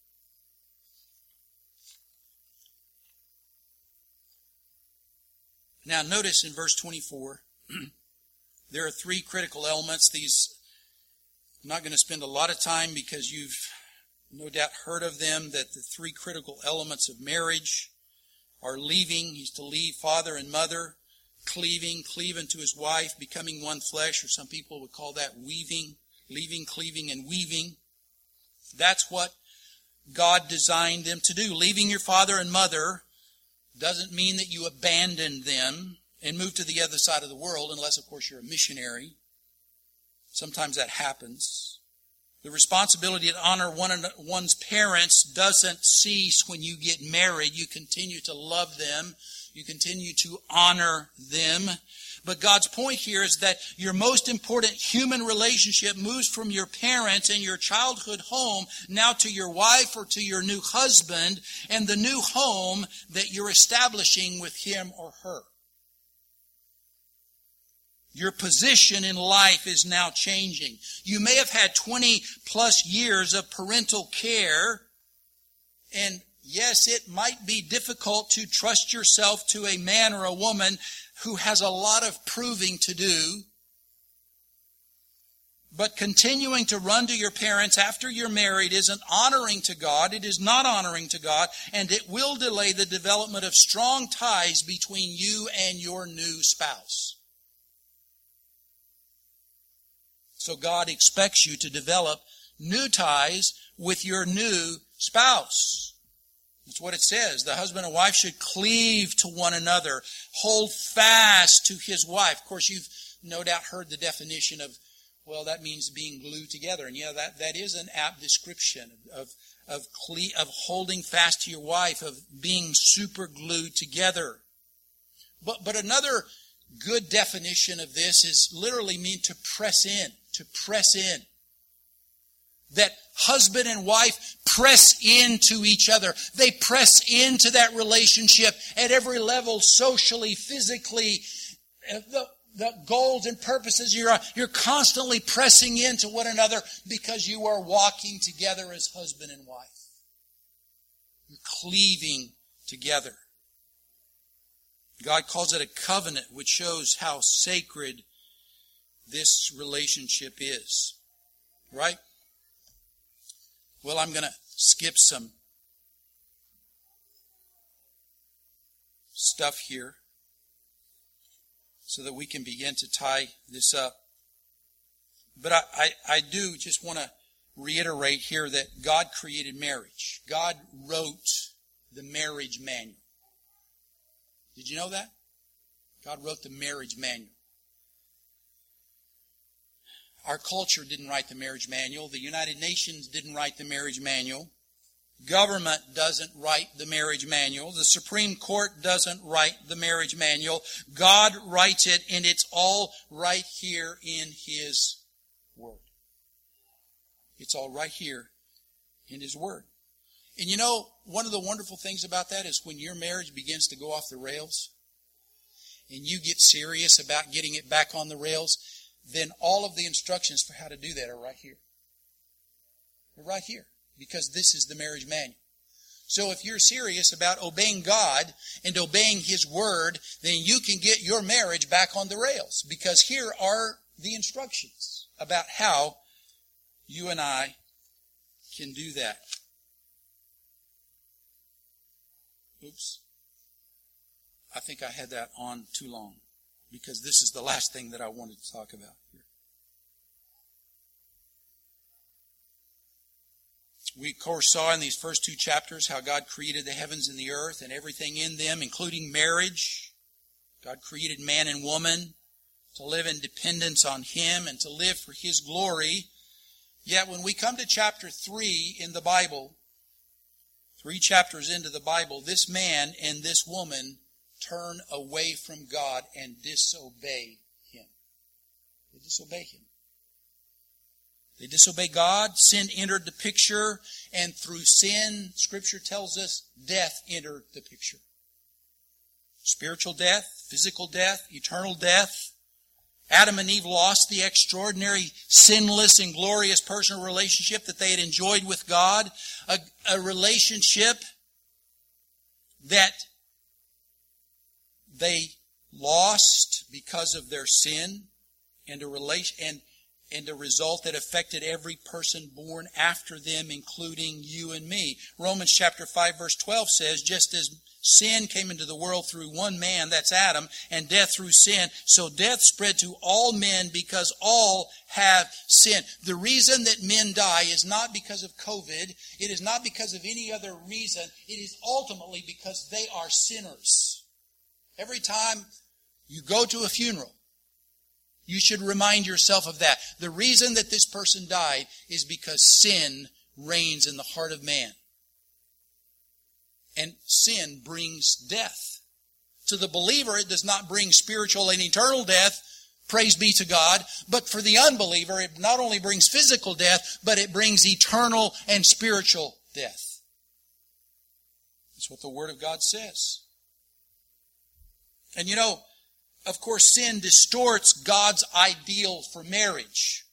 Now notice in verse twenty-four, there are three critical elements. These, I'm not going to spend a lot of time because you've no doubt heard of them, that the three critical elements of marriage are leaving. He's to leave father and mother, cleaving, cleave unto his wife, becoming one flesh, or some people would call that weaving, leaving, cleaving, and weaving. That's what God designed them to do. Leaving your father and mother doesn't mean that you abandon them and move to the other side of the world, unless, of course, you're a missionary. Sometimes that happens. The responsibility to honor one one's parents doesn't cease when you get married. You continue to love them. You continue to honor them. But God's point here is that your most important human relationship moves from your parents and your childhood home now to your wife or to your new husband and the new home that you're establishing with him or her. Your position in life is now changing. You may have had twenty plus years of parental care, and yes, it might be difficult to trust yourself to a man or a woman who has a lot of proving to do. But continuing to run to your parents after you're married isn't honoring to God. It is not honoring to God, and it will delay the development of strong ties between you and your new spouse. So God expects you to develop new ties with your new spouse. That's what it says. The husband and wife should cleave to one another, hold fast to his wife. Of course, you've no doubt heard the definition of, well, that means being glued together. And yeah, that, that is an apt description of, of, cle- of holding fast to your wife, of being super glued together. But, but another good definition of this is literally mean to press in, to press in. That husband and wife press into each other. They press into that relationship at every level, socially, physically. The, the goals and purposes, you're, you're constantly pressing into one another because you are walking together as husband and wife. You're cleaving together. God calls it a covenant, which shows how sacred this relationship is. Right? Well, I'm going to skip some stuff here so that we can begin to tie this up. But I, I, I do just want to reiterate here that God created marriage. God wrote the marriage manual. Did you know that? God wrote the marriage manual. Our culture didn't write the marriage manual. The United Nations didn't write the marriage manual. Government doesn't write the marriage manual. The Supreme Court doesn't write the marriage manual. God writes it, and it's all right here in His Word. It's all right here in His Word. And you know, one of the wonderful things about that is when your marriage begins to go off the rails, and you get serious about getting it back on the rails, then all of the instructions for how to do that are right here. They're right here. Because this is the marriage manual. So if you're serious about obeying God and obeying His Word, then you can get your marriage back on the rails. Because here are the instructions about how you and I can do that. Oops. I think I had that on too long. Because this is the last thing that I wanted to talk about here. We, of course, saw in these first two chapters how God created the heavens and the earth and everything in them, including marriage. God created man and woman to live in dependence on Him and to live for His glory. Yet when we come to chapter three in the Bible, three chapters into the Bible, this man and this woman turn away from God and disobey Him. They disobey Him. They disobey God. Sin entered the picture, and through sin, Scripture tells us, death entered the picture. Spiritual death, physical death, eternal death. Adam and Eve lost the extraordinary, sinless, and glorious personal relationship that they had enjoyed with God. A, a relationship that they lost because of their sin, and a relation and and a result that affected every person born after them, including you and me. Romans chapter five verse twelve says, just as sin came into the world through one man, that's Adam, and death through sin, so death spread to all men because all have sinned. The reason that men die is not because of COVID. It is not because of any other reason. It is ultimately because they are sinners. Every time you go to a funeral, you should remind yourself of that. The reason that this person died is because sin reigns in the heart of man. And sin brings death. To the believer, it does not bring spiritual and eternal death. Praise be to God. But for the unbeliever, it not only brings physical death, but it brings eternal and spiritual death. That's what the Word of God says. And you know, of course, sin distorts God's ideal for marriage.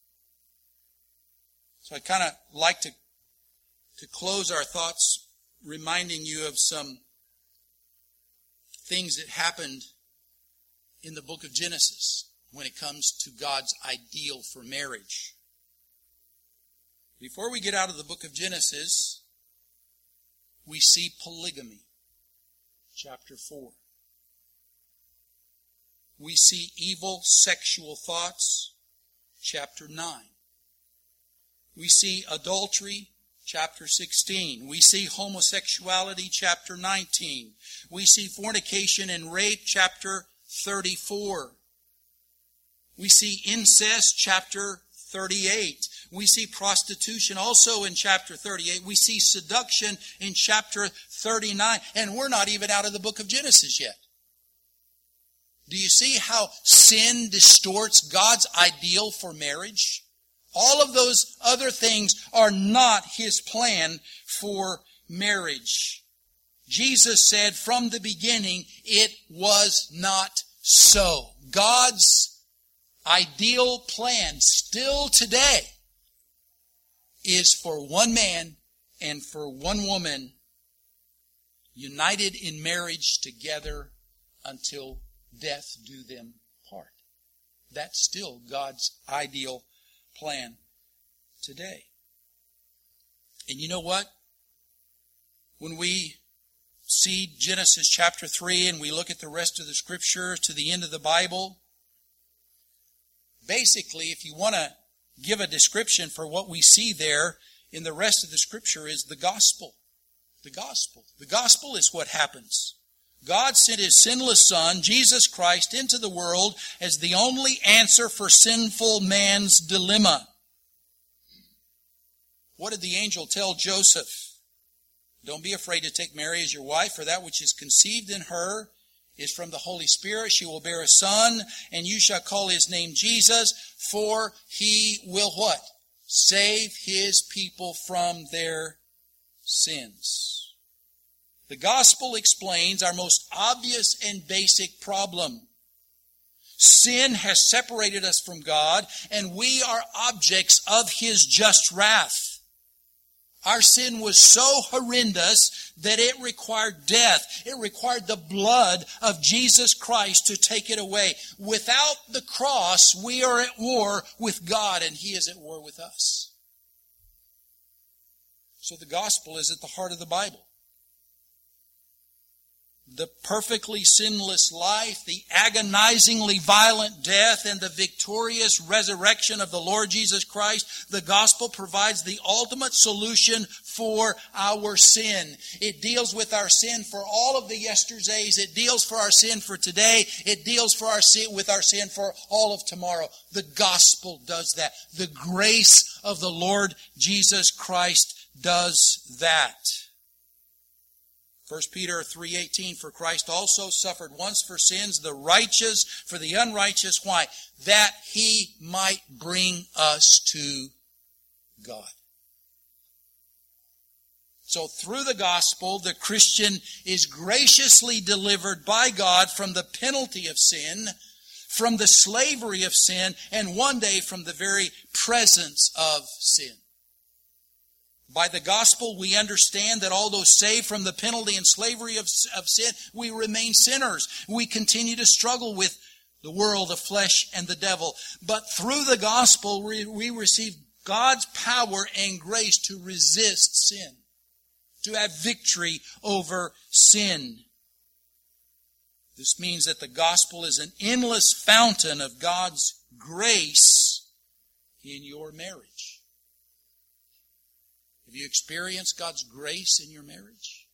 So I'd kind of like to, to close our thoughts reminding you of some things that happened in the book of Genesis when it comes to God's ideal for marriage. Before we get out of the book of Genesis, we see polygamy, chapter four. We see evil sexual thoughts, chapter nine. We see adultery, chapter sixteen. We see homosexuality, chapter nineteen. We see fornication and rape, chapter thirty-four. We see incest, chapter thirty-eight. We see prostitution also in chapter thirty-eight. We see seduction in chapter thirty-nine. And we're not even out of the book of Genesis yet. Do you see how sin distorts God's ideal for marriage? All of those other things are not His plan for marriage. Jesus said from the beginning, it was not so. God's ideal plan still today is for one man and for one woman united in marriage together until death do them part. That's still God's ideal plan today. And you know what? When we see Genesis chapter three and we look at the rest of the Scripture to the end of the Bible, basically, if you want to give a description for what we see there in the rest of the Scripture, is the gospel. The gospel. The gospel is what happens. God sent His sinless Son, Jesus Christ, into the world as the only answer for sinful man's dilemma. What did the angel tell Joseph? Don't be afraid to take Mary as your wife, for that which is conceived in her is from the Holy Spirit. She will bear a son, and you shall call His name Jesus, for He will what? Save His people from their sins. The gospel explains our most obvious and basic problem. Sin has separated us from God, and we are objects of His just wrath. Our sin was so horrendous that it required death. It required the blood of Jesus Christ to take it away. Without the cross, we are at war with God, and He is at war with us. So the gospel is at the heart of the Bible. The perfectly sinless life, the agonizingly violent death, and the victorious resurrection of the Lord Jesus Christ, the gospel provides the ultimate solution for our sin. It deals with our sin for all of the yesterdays. It deals for our sin for today. It deals for our sin with our sin for all of tomorrow. The gospel does that. The grace of the Lord Jesus Christ does that. First Peter three eighteen, for Christ also suffered once for sins, the righteous for the unrighteous. Why? That he might bring us to God. So through the gospel, the Christian is graciously delivered by God from the penalty of sin, from the slavery of sin, and one day from the very presence of sin. By the gospel, we understand that although saved from the penalty and slavery of, of sin, we remain sinners. We continue to struggle with the world, the flesh, and the devil. But through the gospel, we, we receive God's power and grace to resist sin, to have victory over sin. This means that the gospel is an endless fountain of God's grace in your marriage. Have you experienced God's grace in your marriage?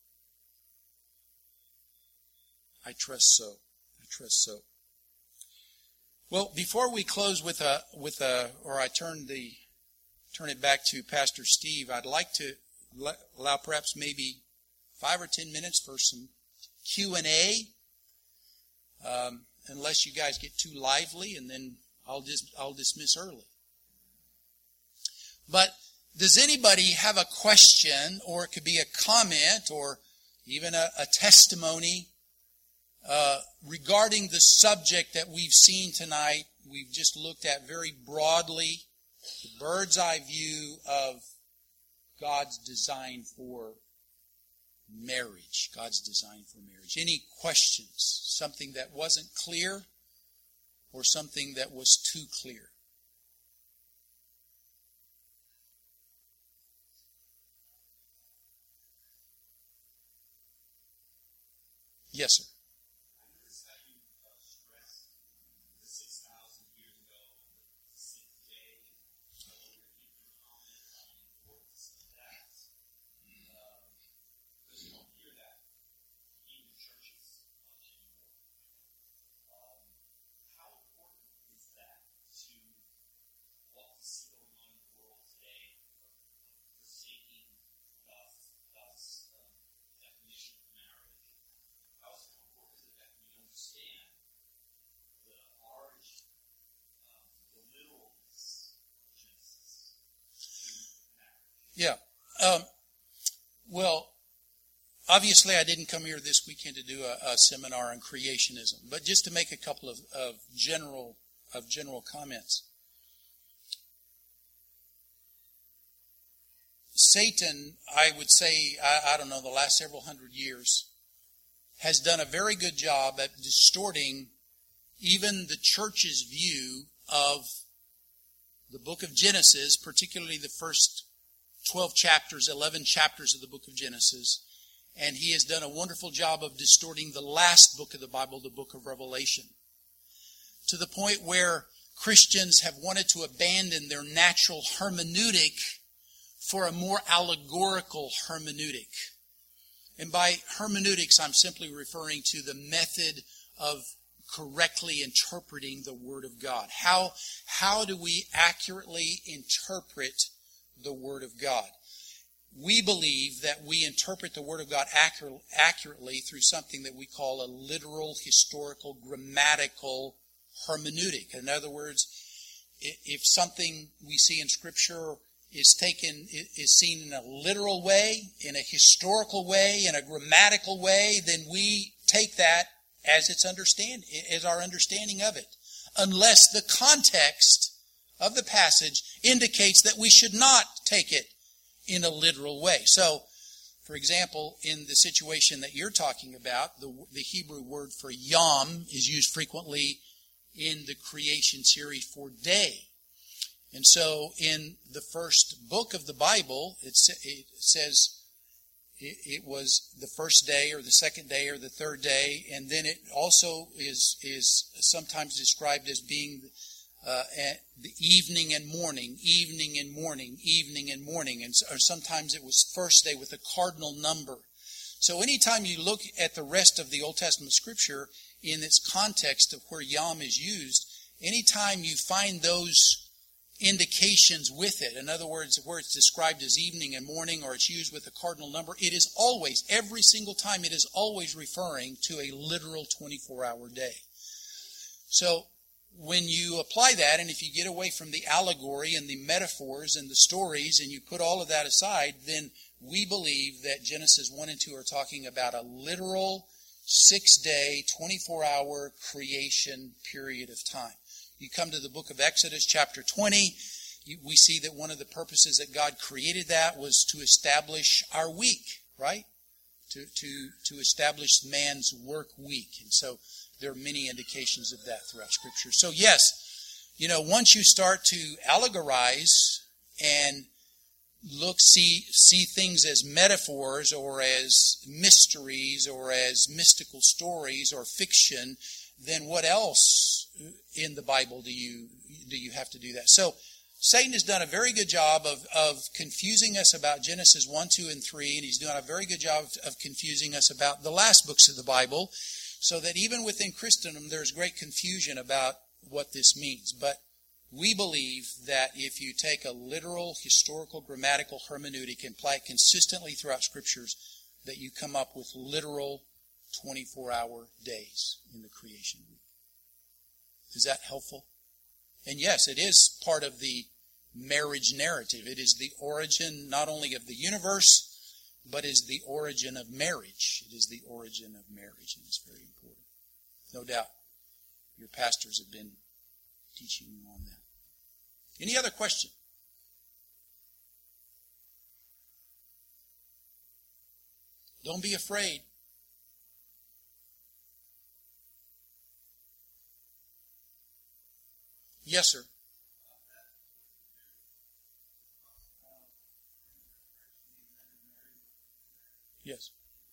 I trust so. I trust so. Well, before we close with a with a, or I turn the turn it back to Pastor Steve, I'd like to allow perhaps maybe five or ten minutes for some Q and A. Um, unless you guys get too lively, and then I'll dis- I'll dismiss early. But does anybody have a question, or it could be a comment, or even a, a testimony uh, regarding the subject that we've seen tonight? We've just looked at very broadly the bird's eye view of God's design for marriage. God's design for marriage. Any questions? Something that wasn't clear, or something that was too clear? Yes, sir. I noticed that you uh, stressed the six thousand years ago, the sixth day. I wonder if you can comment on the importance of that. Because you don't hear that in the churches much anymore. Um, how important is that to what we see going on in the world today, forsaking God's, God's um, definition of marriage? How important is it that we understand the large, um, the literalness of Genesis to marriage? Yeah. Um, well, obviously I didn't come here this weekend to do a, a seminar on creationism, but just to make a couple of, of general of general comments. Satan, I would say, I, I don't know, the last several hundred years, has done a very good job at distorting even the church's view of the book of Genesis, particularly the first twelve chapters, eleven chapters of the book of Genesis. And he has done a wonderful job of distorting the last book of the Bible, the book of Revelation, to the point where Christians have wanted to abandon their natural hermeneutic for a more allegorical hermeneutic. And by hermeneutics, I'm simply referring to the method of correctly interpreting the Word of God. How, how do we accurately interpret the Word of God? We believe that we interpret the Word of God accurate, accurately through something that we call a literal, historical, grammatical hermeneutic. In other words, if something we see in Scripture is taken, is seen in a literal way, in a historical way, in a grammatical way, then we take that as its understand, as our understanding of it, unless the context of the passage indicates that we should not take it in a literal way. So, for example, in the situation that you're talking about, the, the Hebrew word for yom is used frequently in the creation series for day. And so in the first book of the Bible, it, it says it, it was the first day or the second day or the third day. And then it also is, is sometimes described as being uh, the evening and morning, evening and morning, evening and morning. And or sometimes it was first day with a cardinal number. So anytime you look at the rest of the Old Testament Scripture in its context of where yom is used, anytime you find those indications with it. In other words, where it's described as evening and morning, or it's used with a cardinal number, it is always, every single time, it is always referring to a literal twenty-four hour day. So when you apply that, and if you get away from the allegory and the metaphors and the stories, and you put all of that aside, then we believe that Genesis one and two are talking about a literal six-day, twenty-four hour creation period of time. You come to the book of Exodus, chapter twenty, you, we see that one of the purposes that God created that was to establish our week, right? To, to, to establish man's work week. And so there are many indications of that throughout Scripture. So yes, you know, once you start to allegorize and look, see, see things as metaphors or as mysteries or as mystical stories or fiction, then what else in the Bible do you do you have to do that? So Satan has done a very good job of, of confusing us about Genesis one, two, and three, and he's done a very good job of, of confusing us about the last books of the Bible, so that even within Christendom there's great confusion about what this means. But we believe that if you take a literal, historical, grammatical hermeneutic and apply it consistently throughout Scriptures, that you come up with literal twenty-four hour days in the creation week. Is that helpful? And yes, it is part of the marriage narrative. It is the origin not only of the universe, but is the origin of marriage. It is the origin of marriage, and it's very important. No doubt your pastors have been teaching you on that. Any other question? Don't be afraid. Yes, sir. Yes.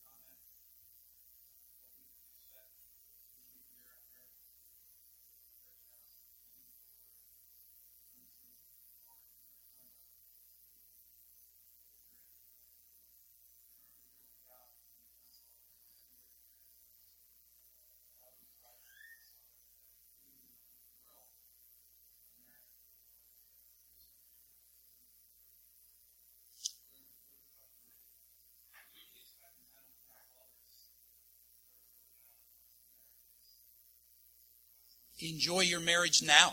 Enjoy your marriage now,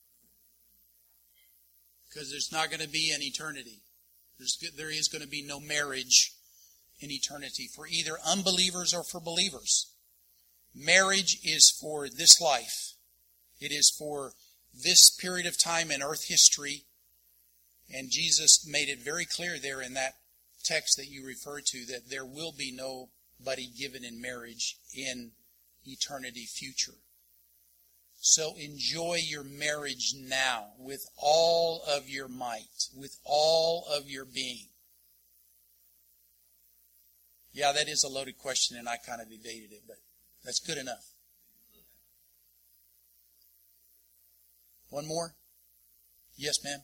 because there's not going to be an eternity. There's, there is going to be no marriage in eternity for either unbelievers or for believers. Marriage is for this life. It is for this period of time in earth history. And Jesus made it very clear there in that text that you referred to that there will be nobody given in marriage in eternity future. So enjoy your marriage now with all of your might, with all of your being. Yeah, that is a loaded question, and I kind of evaded it, but that's good enough. One more? Yes, ma'am.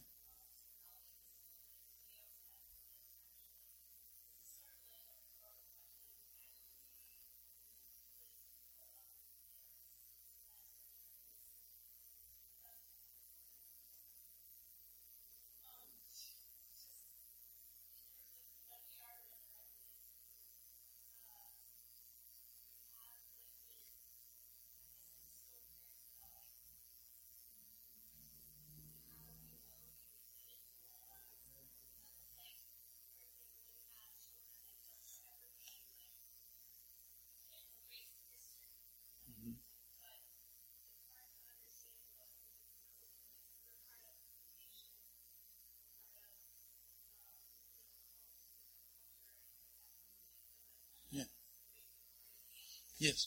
Yeah. Yes.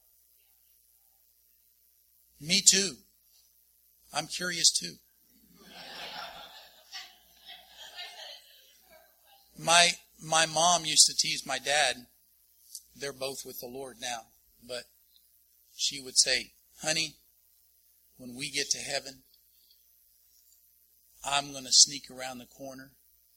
Me too. I'm curious too. My my mom used to tease my dad. They're both with the Lord now. But she would say, honey, when we get to heaven, I'm going to sneak around the corner.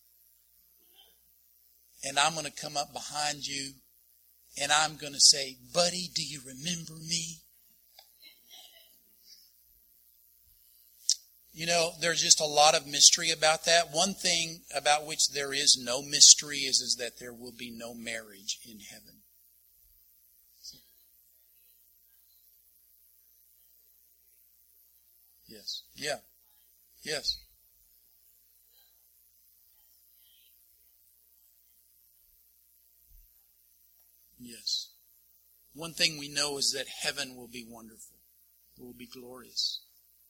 And I'm going to come up behind you. And I'm going to say, buddy, do you remember me? You know, there's just a lot of mystery about that. One thing about which there is no mystery is, is that there will be no marriage in heaven. Yes. Yeah. Yes. Yes. One thing we know is that heaven will be wonderful. It will be glorious.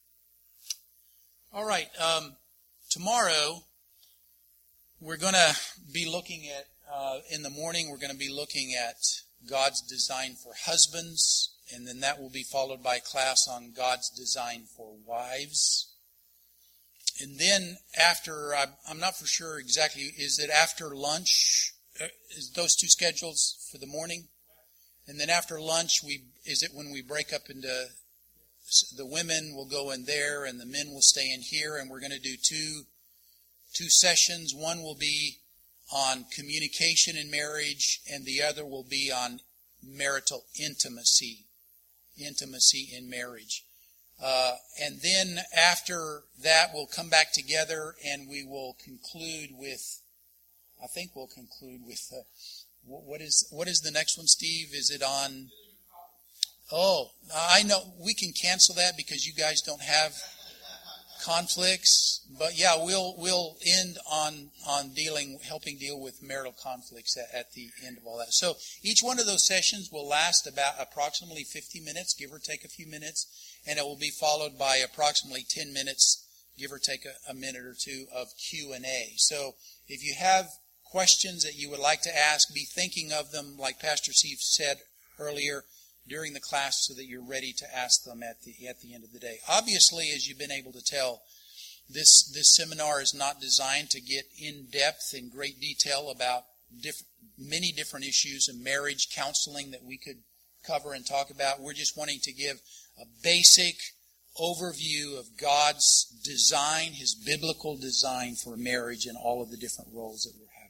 All right. Um, tomorrow, we're going to be looking at, uh, in the morning, we're going to be looking at God's design for husbands, and then that will be followed by a class on God's design for wives. And then after, I'm not for sure exactly, is it after lunch? Is those two schedules for the morning? And then after lunch, we is it when we break up into, the women will go in there and the men will stay in here, and we're going to do two two sessions. One will be on communication in marriage, and the other will be on marital intimacy, intimacy in marriage. Uh, and then after that, we'll come back together and we will conclude with, I think we'll conclude with, uh, what is what is the next one, Steve? Is it on? Oh, I know we can cancel that because you guys don't have conflicts. But yeah, we'll we'll end on on dealing, helping deal with marital conflicts at, at the end of all that. So each one of those sessions will last about approximately fifty minutes, give or take a few minutes, and it will be followed by approximately ten minutes, give or take a, a minute or two of Q and A. So if you have questions that you would like to ask, be thinking of them, like Pastor Steve said earlier, during the class, so that you're ready to ask them at the at the end of the day. Obviously, as you've been able to tell, this this seminar is not designed to get in depth in great detail about diff- many different issues in marriage counseling that we could cover and talk about. We're just wanting to give a basic overview of God's design, His biblical design for marriage and all of the different roles that we're having.